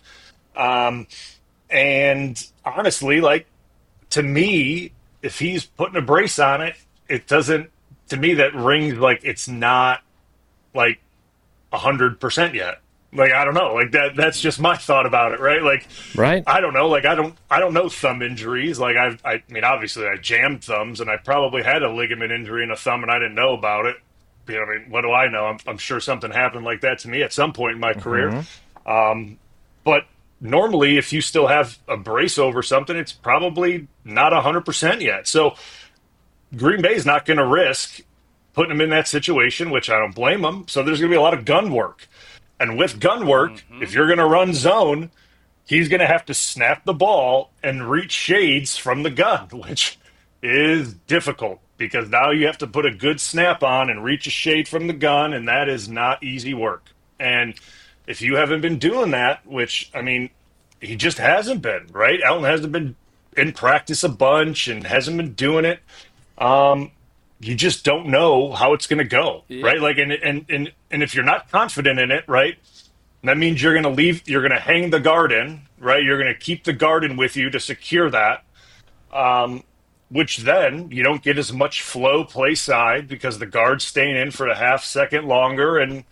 And honestly, like, to me, if he's putting a brace on it, it doesn't, to me, that rings like it's not like 100% yet. Like, I don't know, like that's just my thought about it. Right. Like, right. I don't know. Like, I don't know thumb injuries. Like I mean, obviously I jammed thumbs, and I probably had a ligament injury in a thumb and I didn't know about it. You know, I mean, what do I know? I'm sure something happened like that to me at some point in my career. But normally, if you still have a brace over something, it's probably not 100% yet. So Green Bay's not going to risk putting him in that situation, which I don't blame him. So there's going to be a lot of gun work. And with gun work, if you're going to run zone, he's going to have to snap the ball and reach shades from the gun, which is difficult because now you have to put a good snap on and reach a shade from the gun, and that is not easy work. And if you haven't been doing that, which, I mean, he just hasn't been, right? Elton hasn't been in practice a bunch and hasn't been doing it. You just don't know how it's going to go, right? Like, and if you're not confident in it, right, that means you're going to hang the guard in, right? You're going to keep the guard in with you to secure that, which then you don't get as much flow play side because the guard's staying in for a half second longer, and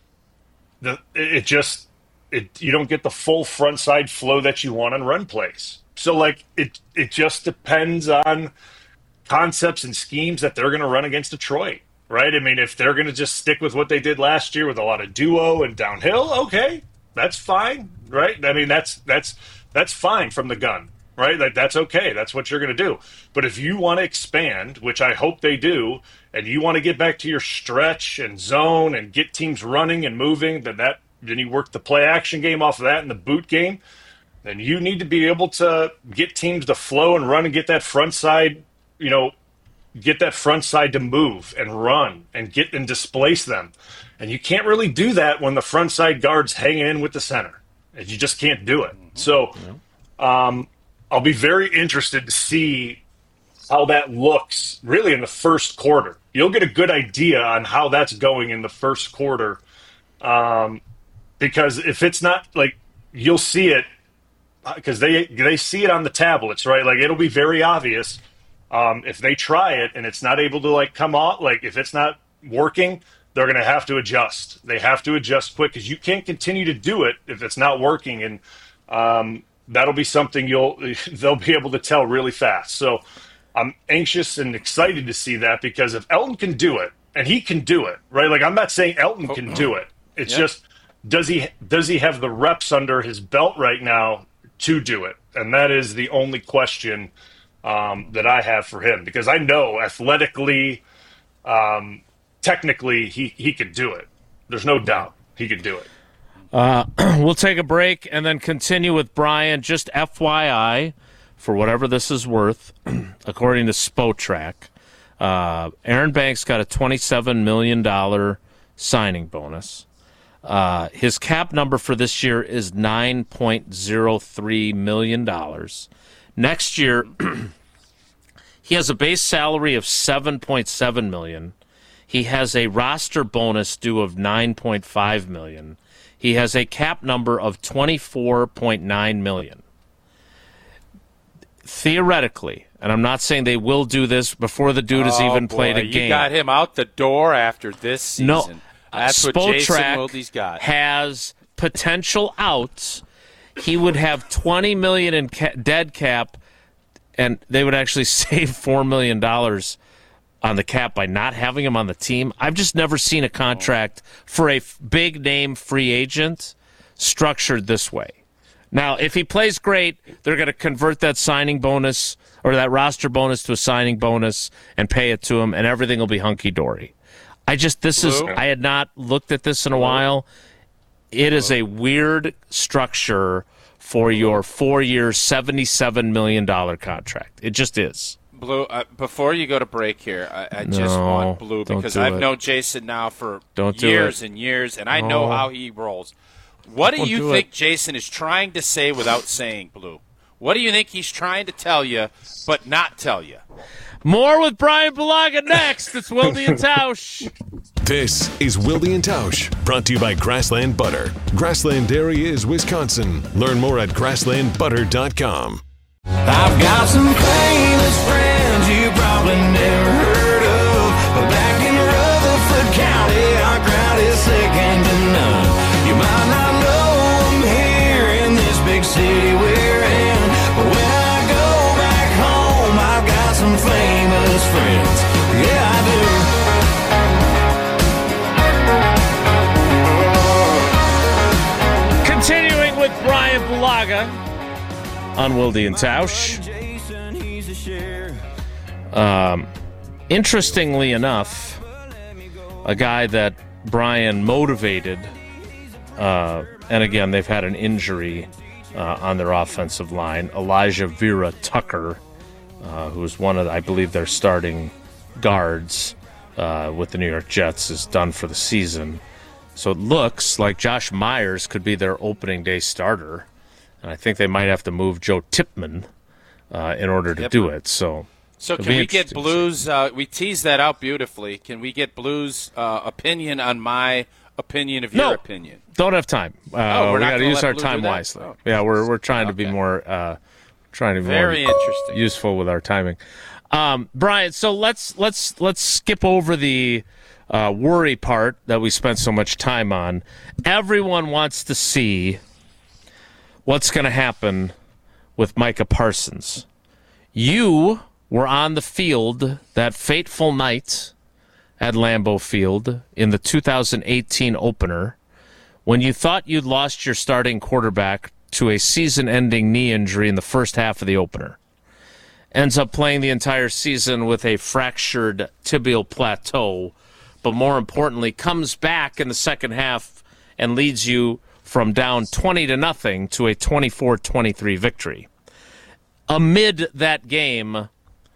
you don't get the full front side flow that you want on run plays. So, like, it just depends on concepts and schemes that they're going to run against Detroit, right? I mean, if they're going to just stick with what they did last year with a lot of duo and downhill, okay, that's fine, right? I mean, that's fine from the gun, right? Like, that's okay. That's what you're going to do. But if you want to expand, which I hope they do, and you want to get back to your stretch and zone and get teams running and moving, then you work the play action game off of that in the boot game, then you need to be able to get teams to flow and run and get that front side, get that front side to move and run and get and displace them. And you can't really do that when the front side guard's hanging in with the center. And you just can't do it. So I'll be very interested to see how that looks really in the first quarter. You'll get a good idea on how that's going in the first quarter. Because if it's not, like, you'll see it because they see it on the tablets, right? Like, it'll be very obvious. If they try it and it's not able to, like, come off, like, if it's not working, they're going to have to adjust. They have to adjust quick because you can't continue to do it if it's not working. And that'll be something they'll be able to tell really fast. So I'm anxious and excited to see that, because if Elton can do it, and he can do it, right? Like, I'm not saying Elton can do it. It's just, does he have the reps under his belt right now to do it? And that is the only question that I have for him, because I know athletically, technically, he could do it. There's no doubt he could do it. We'll take a break and then continue with Brian. Just FYI, for whatever this is worth, according to Spotrac, Aaron Banks got a $27 million signing bonus. His cap number for this year is $9.03 million. Next year, he has a base salary of $7.7 million. He has a roster bonus due of $9.5 million. He has a cap number of $24.9 million. Theoretically, and I'm not saying they will do this before the dude has even played a game. You got him out the door after this season. No, that's what Jason Wilde's got. Has potential outs. He would have $20 million in dead cap, and they would actually save $4 million on the cap by not having him on the team. I've just never seen a contract for a big name free agent structured this way. Now, if he plays great, they're going to convert that signing bonus or that roster bonus to a signing bonus and pay it to him, and everything will be hunky-dory. I had not looked at this in a while. It is a weird structure for your 4-year, $77 million contract. It just is. Blue, before you go to break here, I just want Blue, because I've known Jason now for years and years, and I know how he rolls. What do you think Jason is trying to say without saying, Blue? What do you think he's trying to tell you but not tell you? More with Brian Bulaga next. It's Wilde and Tausch. This is Wilde and Tausch, brought to you by Grassland Butter. Grassland Dairy is Wisconsin. Learn more at grasslandbutter.com. I've got some famous friends you probably never heard of, but back in Rutherford County, our crowd is second to none. You might not know them here in this big city we're in, but when I go back home, I've got some famous friends. Yeah, I do. Continuing with Brian Bulaga on Wilde and Tausch. Interestingly enough, a guy that Brian motivated, and again, they've had an injury on their offensive line, Elijah Vera Tucker, who's one of, I believe, their starting guards with the New York Jets, is done for the season. So it looks like Josh Myers could be their opening day starter. And I think they might have to move Joe Tipman in order to do it. So can we get Blue's? We teased that out beautifully. Can we get Blue's opinion on my opinion of your opinion? Don't have time. We got to use our time wisely. Oh. Yeah, we're trying to be more Very interesting, useful with our timing. Brian, so let's skip over the worry part that we spent so much time on. Everyone wants to see what's going to happen with Micah Parsons. You were on the field that fateful night at Lambeau Field in the 2018 opener when you thought you'd lost your starting quarterback to a season-ending knee injury in the first half of the opener. Ends up playing the entire season with a fractured tibial plateau, but more importantly, comes back in the second half and leads you from down 20-0 to a 24-23 victory. Amid that game,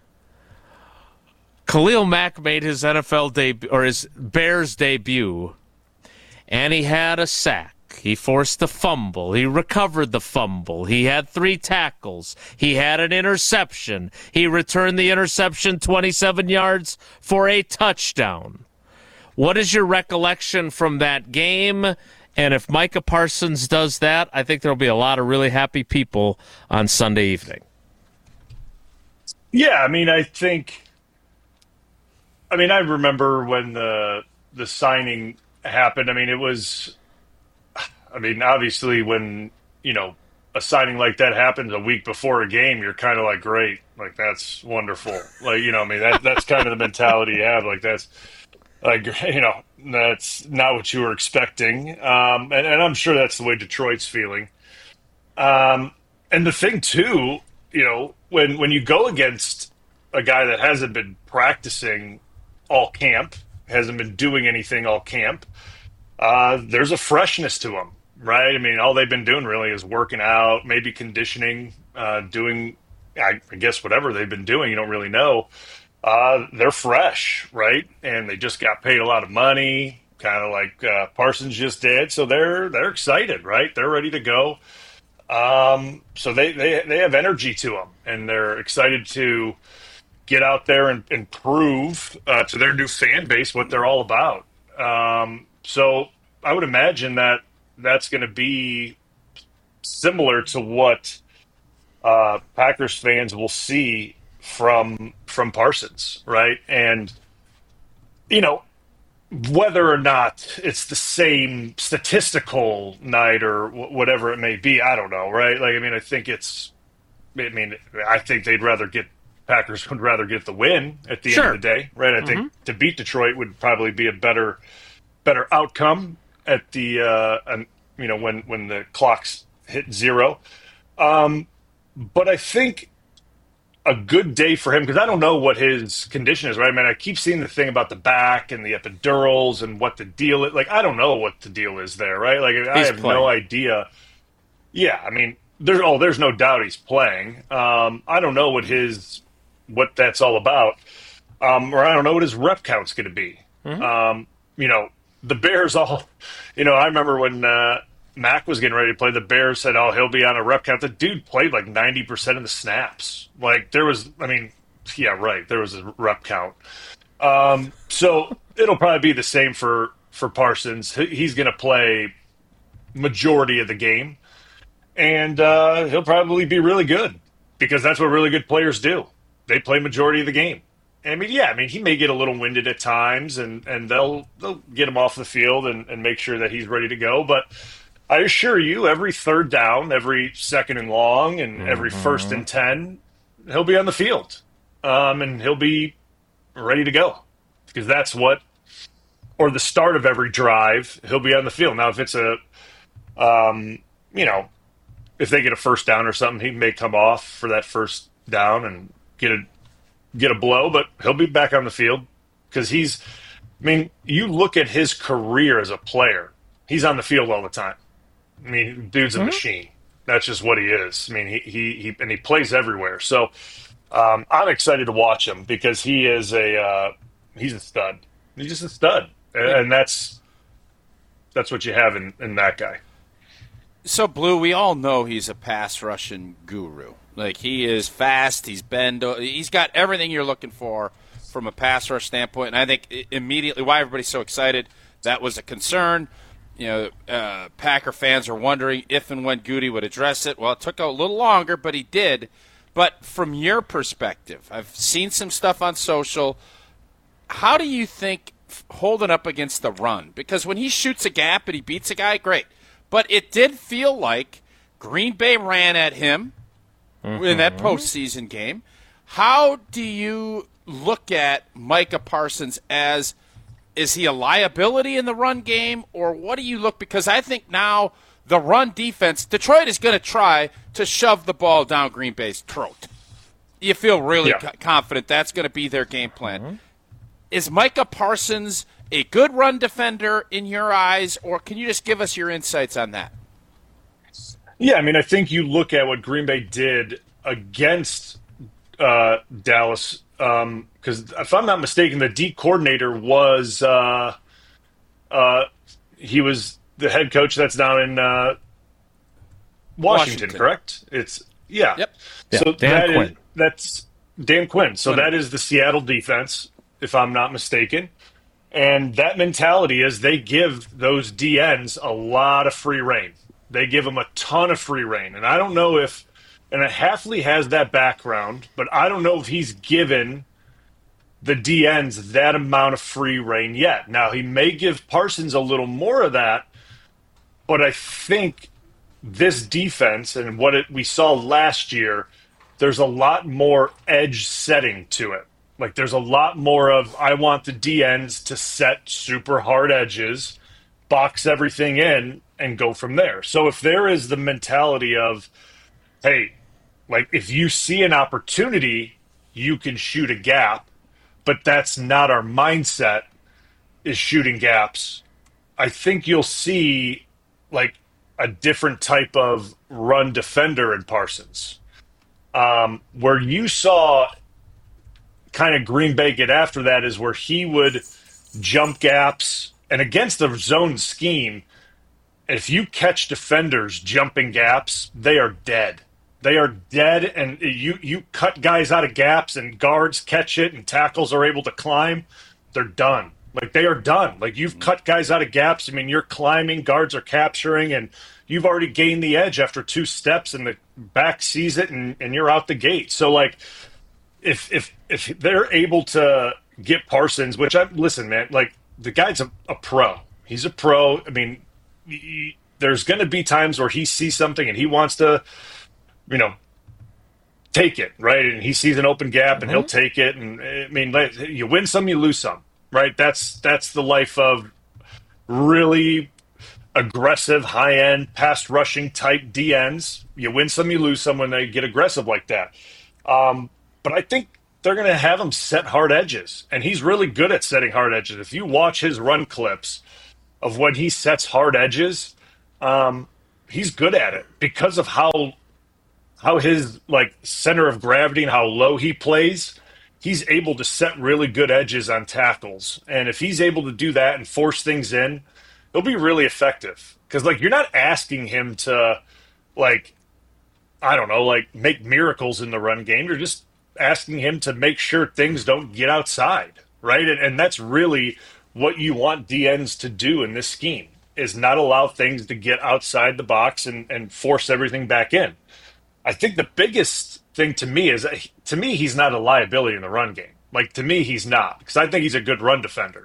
Khalil Mack made his NFL debut, or his Bears debut, and he had a sack. He forced a fumble. He recovered the fumble. He had 3 tackles. He had an interception. He returned the interception 27 yards for a touchdown. What is your recollection from that game? And if Micah Parsons does that, I think there'll be a lot of really happy people on Sunday evening. Yeah, I mean, I remember when the signing happened. I mean, it was, obviously when, a signing like that happens a week before a game, you're kind of like, great, like, that's wonderful. Like, that's kind of the mentality you have. Like, that's, like, that's not what you were expecting. And I'm sure that's the way Detroit's feeling. And the thing, too, when you go against a guy that hasn't been practicing all camp, hasn't been doing anything all camp, there's a freshness to him, right? I mean, all they've been doing really is working out, maybe conditioning, doing, I guess, whatever they've been doing. You don't really know. They're fresh, right? And they just got paid a lot of money, kind of like Parsons just did. So they're excited, right? They're ready to go. So they have energy to them, and they're excited to get out there and prove to their new fan base what they're all about. So I would imagine that that's going to be similar to what Packers fans will see from Parsons, right? And whether or not it's the same statistical night or whatever it may be, I don't know, right? Like, I think Packers would rather get the win at the end of the day, right? I think to beat Detroit would probably be a better outcome at the when the clocks hit 0. But I think a good day for him, because I don't know what his condition is, right? I mean, I keep seeing the thing about the back and the epidurals and what the deal is. Like, I don't know what the deal is there, right? Like, I have no idea. Yeah, I mean, there's no doubt he's playing. I don't know what that's all about, or I don't know what his rep count's going to be. The Bears all, I remember when Mac was getting ready to play, the Bears said, "Oh, he'll be on a rep count." The dude played like 90% of the snaps. Like there was, yeah, right. There was a rep count. So it'll probably be the same for Parsons. He's going to play majority of the game, and he'll probably be really good because that's what really good players do. They play majority of the game. He may get a little winded at times, and they'll get him off the field and make sure that he's ready to go. But I assure you, every third down, every second and long, and every 1st and 10, he'll be on the field, and he'll be ready to go because that's what. Or the start of every drive, he'll be on the field. Now, if it's if they get a first down or something, he may come off for that first down and get a blow, but he'll be back on the field because you look at his career as a player, he's on the field all the time. Dude's a machine. That's just what he is. He plays everywhere. So I'm excited to watch him because he's a stud. He's just a stud. And that's what you have in that guy. So, Blue, we all know he's a pass rushing guru. Like, he is fast. He's got everything you're looking for from a pass rush standpoint. And I think immediately why everybody's so excited, that was a concern. Packer fans are wondering if and when Goody would address it. Well, it took a little longer, but he did. But from your perspective, I've seen some stuff on social. How do you think holding up against the run? Because when he shoots a gap and he beats a guy, great. But it did feel like Green Bay ran at him in that postseason game. How do you look at Micah Parsons as, is he a liability in the run game, or what do you look? Because I think now the run defense, Detroit is going to try to shove the ball down Green Bay's throat. You feel really confident that's going to be their game plan. Is Micah Parsons a good run defender in your eyes, or can you just give us your insights on that? Yeah, I think you look at what Green Bay did against Dallas, because if I'm not mistaken, the D coordinator was he was the head coach that's now in Washington, correct? Yep. So Dan Quinn. That's Dan Quinn. So that is the Seattle defense, if I'm not mistaken. And that mentality is they give those DNs a lot of free reign. They give them a ton of free reign. And I don't know if, and Hafley has that background, but I don't know if he's given the DNs that amount of free reign yet. Now, he may give Parsons a little more of that, but I think this defense and what we saw last year, there's a lot more edge setting to it. Like, there's a lot more of, I want the DNs to set super hard edges, box everything in, and go from there. So if there is the mentality of, hey, like, if you see an opportunity, you can shoot a gap, but that's not our mindset, is shooting gaps, I think you'll see, like, a different type of run defender in Parsons. Where you saw kind of Green Bay get after that is where he would jump gaps, and against the zone scheme, if you catch defenders jumping gaps, they are dead. They are dead, and you cut guys out of gaps, and guards catch it, and tackles are able to climb, they're done. Like, they are done. Like, you've cut guys out of gaps. You're climbing, guards are capturing, and you've already gained the edge after 2 steps, and the back sees it, and you're out the gate. So, like, if they're able to get Parsons, which listen, man, like, the guy's a pro. He's a pro. There's going to be times where he sees something and he wants to, take it, right? And he sees an open gap and he'll take it. And you win some, you lose some, right? That's the life of really aggressive, high-end, pass rushing type DNs. You win some, you lose some when they get aggressive like that. But I think they're going to have him set hard edges, and he's really good at setting hard edges. If you watch his run clips of when he sets hard edges, he's good at it because of how his, like, center of gravity and how low he plays. He's able to set really good edges on tackles, and if he's able to do that and force things in, he'll be really effective. Because, like, you're not asking him to, like, I don't know, like, make miracles in the run game. You're just asking him to make sure things don't get outside, right? And that's really what you want DNs to do in this scheme, is not allow things to get outside the box and force everything back in. I think the biggest thing to me is, he's not a liability in the run game. Like, to me, he's not, because I think he's a good run defender.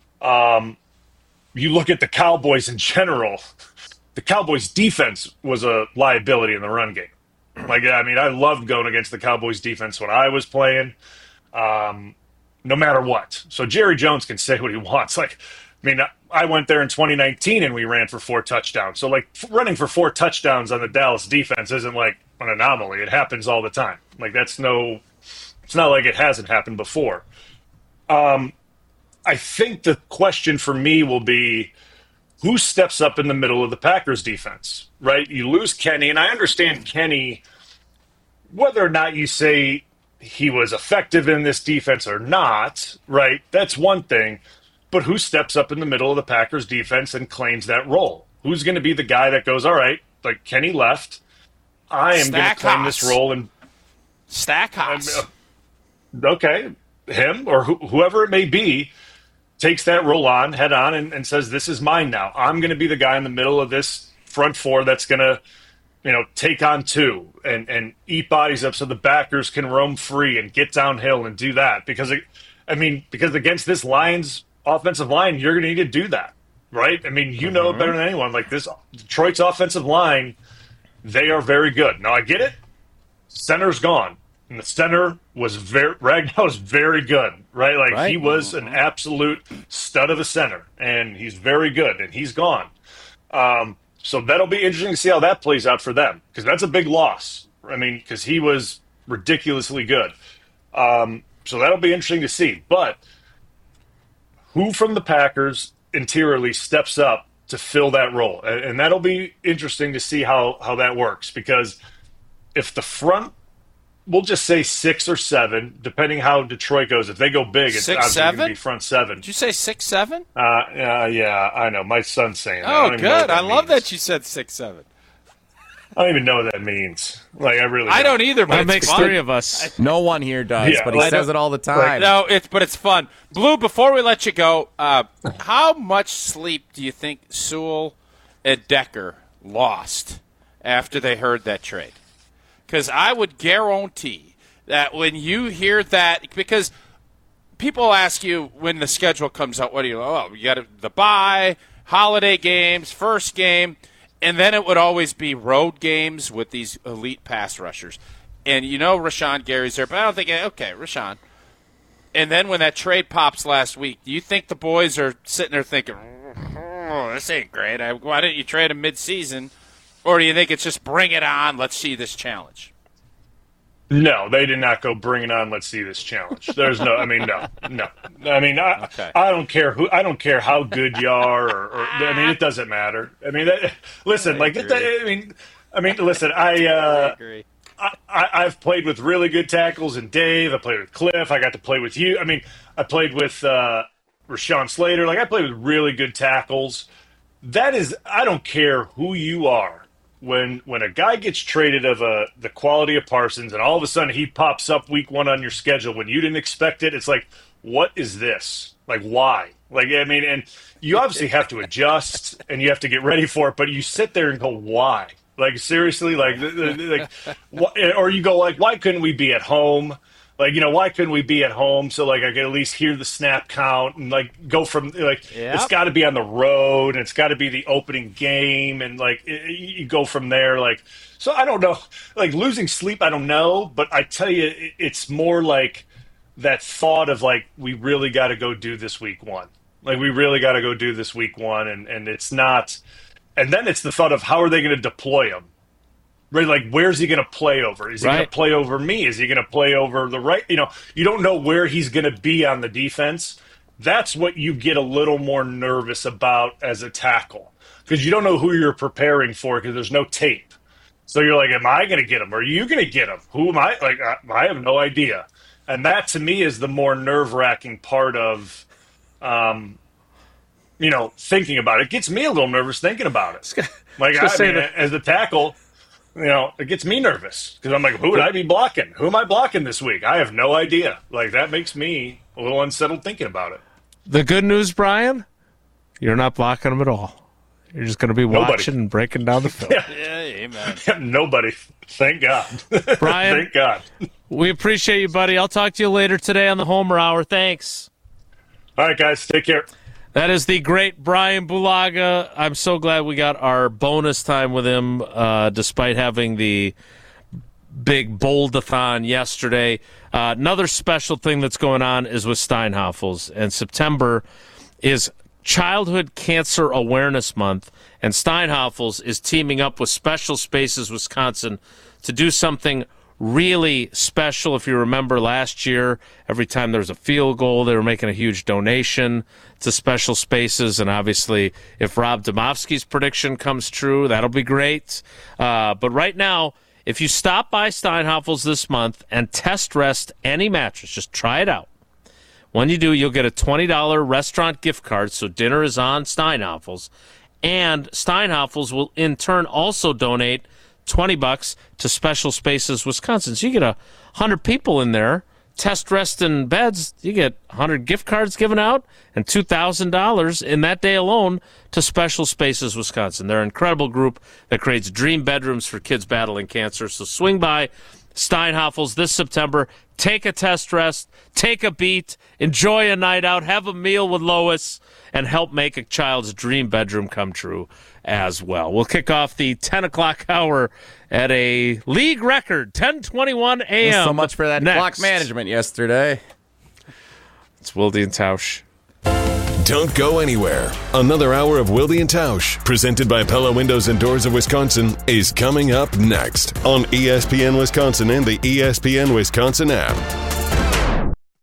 You look at the Cowboys in general, the Cowboys defense was a liability in the run game. Like, I mean, I loved going against the Cowboys defense when I was playing, no matter what. So Jerry Jones can say what he wants. Like, I mean, I went there in 2019 and we ran for 4 touchdowns. So, like, running for 4 touchdowns on the Dallas defense isn't like an anomaly. It happens all the time. Like, it's not like it hasn't happened before. I think the question for me will be, who steps up in the middle of the Packers defense, right? You lose Kenny, and I understand Kenny, whether or not you say he was effective in this defense or not, right? That's one thing. But who steps up in the middle of the Packers defense and claims that role? Who's going to be the guy that goes, all right, like, Kenny left, I am going to claim this role and Stackhouse. Okay, him or whoever it may be takes that role on head on and says, this is mine now. I'm going to be the guy in the middle of this front four that's going to, take on 2 and eat bodies up so the backers can roam free and get downhill and do that. Because against this Lions offensive line, you're going to need to do that, right? I mean, you know better than anyone. Like, this Detroit's offensive line, they are very good. Now, I get it. Center's gone. And the center was Ragnow was very good, right? Like, he was an absolute stud of a center, and he's very good, and he's gone. So that'll be interesting to see how that plays out for them, because that's a big loss. I mean, because he was ridiculously good. So that'll be interesting to see. But who from the Packers interiorly steps up to fill that role? And that'll be interesting to see how that works, because if the front, we'll just say 6 or 7, depending how Detroit goes. If they go big, it's obviously going to be front 7. Did you say 6'7"? Yeah, I know. My son's saying that. Oh, good. I love that you said 6'7". I don't even know what that means. Like, I don't either, but that it's makes fun. 3 of us. No one here does, but he says it all the time. No, but it's fun. Blue, before we let you go, how much sleep do you think Sewell and Decker lost after they heard that trade? Because I would guarantee that when you hear that, because people ask you when the schedule comes out, what do you, you got the bye, holiday games, first game, and then it would always be road games with these elite pass rushers. And Rashawn Gary's there, but I don't think, okay, Rashawn. And then when that trade pops last week, do you think the boys are sitting there thinking, oh, this ain't great, why didn't you trade him mid-season? Or do you think it's just bring it on, let's see this challenge? No, they did not go bring it on, let's see this challenge. There's no. I mean, I don't care I don't care how good you are, or it doesn't matter. I mean, listen, listen, I agree. I've played with really good tackles, and Dave. I played with Cliff. I got to play with you. I mean, I played with Rashawn Slater. Like, I played with really good tackles. That is, I don't care who you are. When a guy gets traded of the quality of Parsons, and all of a sudden he pops up week 1 on your schedule when you didn't expect it, it's like, what is this? Like, why? Like, I mean, and you obviously have to adjust and you have to get ready for it, but you sit there and go, why? Like, seriously? Like or you go, like, why couldn't we be at home? Like, why couldn't we be at home so, like, I could at least hear the snap count and, like, go from, like, It's got to be on the road and it's got to be the opening game and, like, you go from there. Like, so I don't know. Like, losing sleep, I don't know. But I tell you, it's more like that thought of, like, we really got to go do this week 1. Like, we really got to go do this week 1. And it's not – and then it's the thought of how are they going to deploy him? Right, like, where's he going to play over? Is he going to play over me? Is he going to play over the right? You don't know where he's going to be on the defense. That's what you get a little more nervous about as a tackle, because you don't know who you're preparing for because there's no tape. So you're like, am I going to get him? Or are you going to get him? Who am I? Like, I have no idea. And that, to me, is the more nerve-wracking part of thinking about it. It gets me a little nervous thinking about it. Like, as a tackle, it gets me nervous because I'm like, who would I be blocking? Who am I blocking this week? I have no idea. Like, that makes me a little unsettled thinking about it. The good news, Brian, you're not blocking them at all. You're just going to be watching and breaking down the film. Yeah, amen. Nobody. Thank God. Brian, thank God. We appreciate you, buddy. I'll talk to you later today on the Homer Hour. Thanks. All right, guys. Take care. That is the great Brian Bulaga. I'm so glad we got our bonus time with him, despite having the big Bold-a-thon yesterday. Another special thing that's going on is with Steinhafels, and September is Childhood Cancer Awareness Month, and Steinhafels is teaming up with Special Spaces Wisconsin to do something really special. If you remember last year, every time there was a field goal, they were making a huge donation to Special Spaces, and obviously if Rob Domofsky's prediction comes true, that'll be great. But right now, if you stop by Steinhafels this month and test rest any mattress, just try it out. When you do, you'll get a $20 restaurant gift card, so dinner is on Steinhafels. And Steinhafels will, in turn, also donate $20 to Special Spaces Wisconsin. So you get 100 people in there, test rest in beds. You get 100 gift cards given out and $2,000 in that day alone to Special Spaces Wisconsin. They're an incredible group that creates dream bedrooms for kids battling cancer. So swing by Steinhafels this September. Take a test rest, take a beat, enjoy a night out, have a meal with Lois, and help make a child's dream bedroom come true as well. We'll kick off the 10 o'clock hour at a league record, 10:21 a.m. So much for that next. clock management yesterday. It's Wilde and Tausch. Don't go anywhere. Another hour of Wilde and Tausch, presented by Pella Windows and Doors of Wisconsin, is coming up next on ESPN Wisconsin and the ESPN Wisconsin app.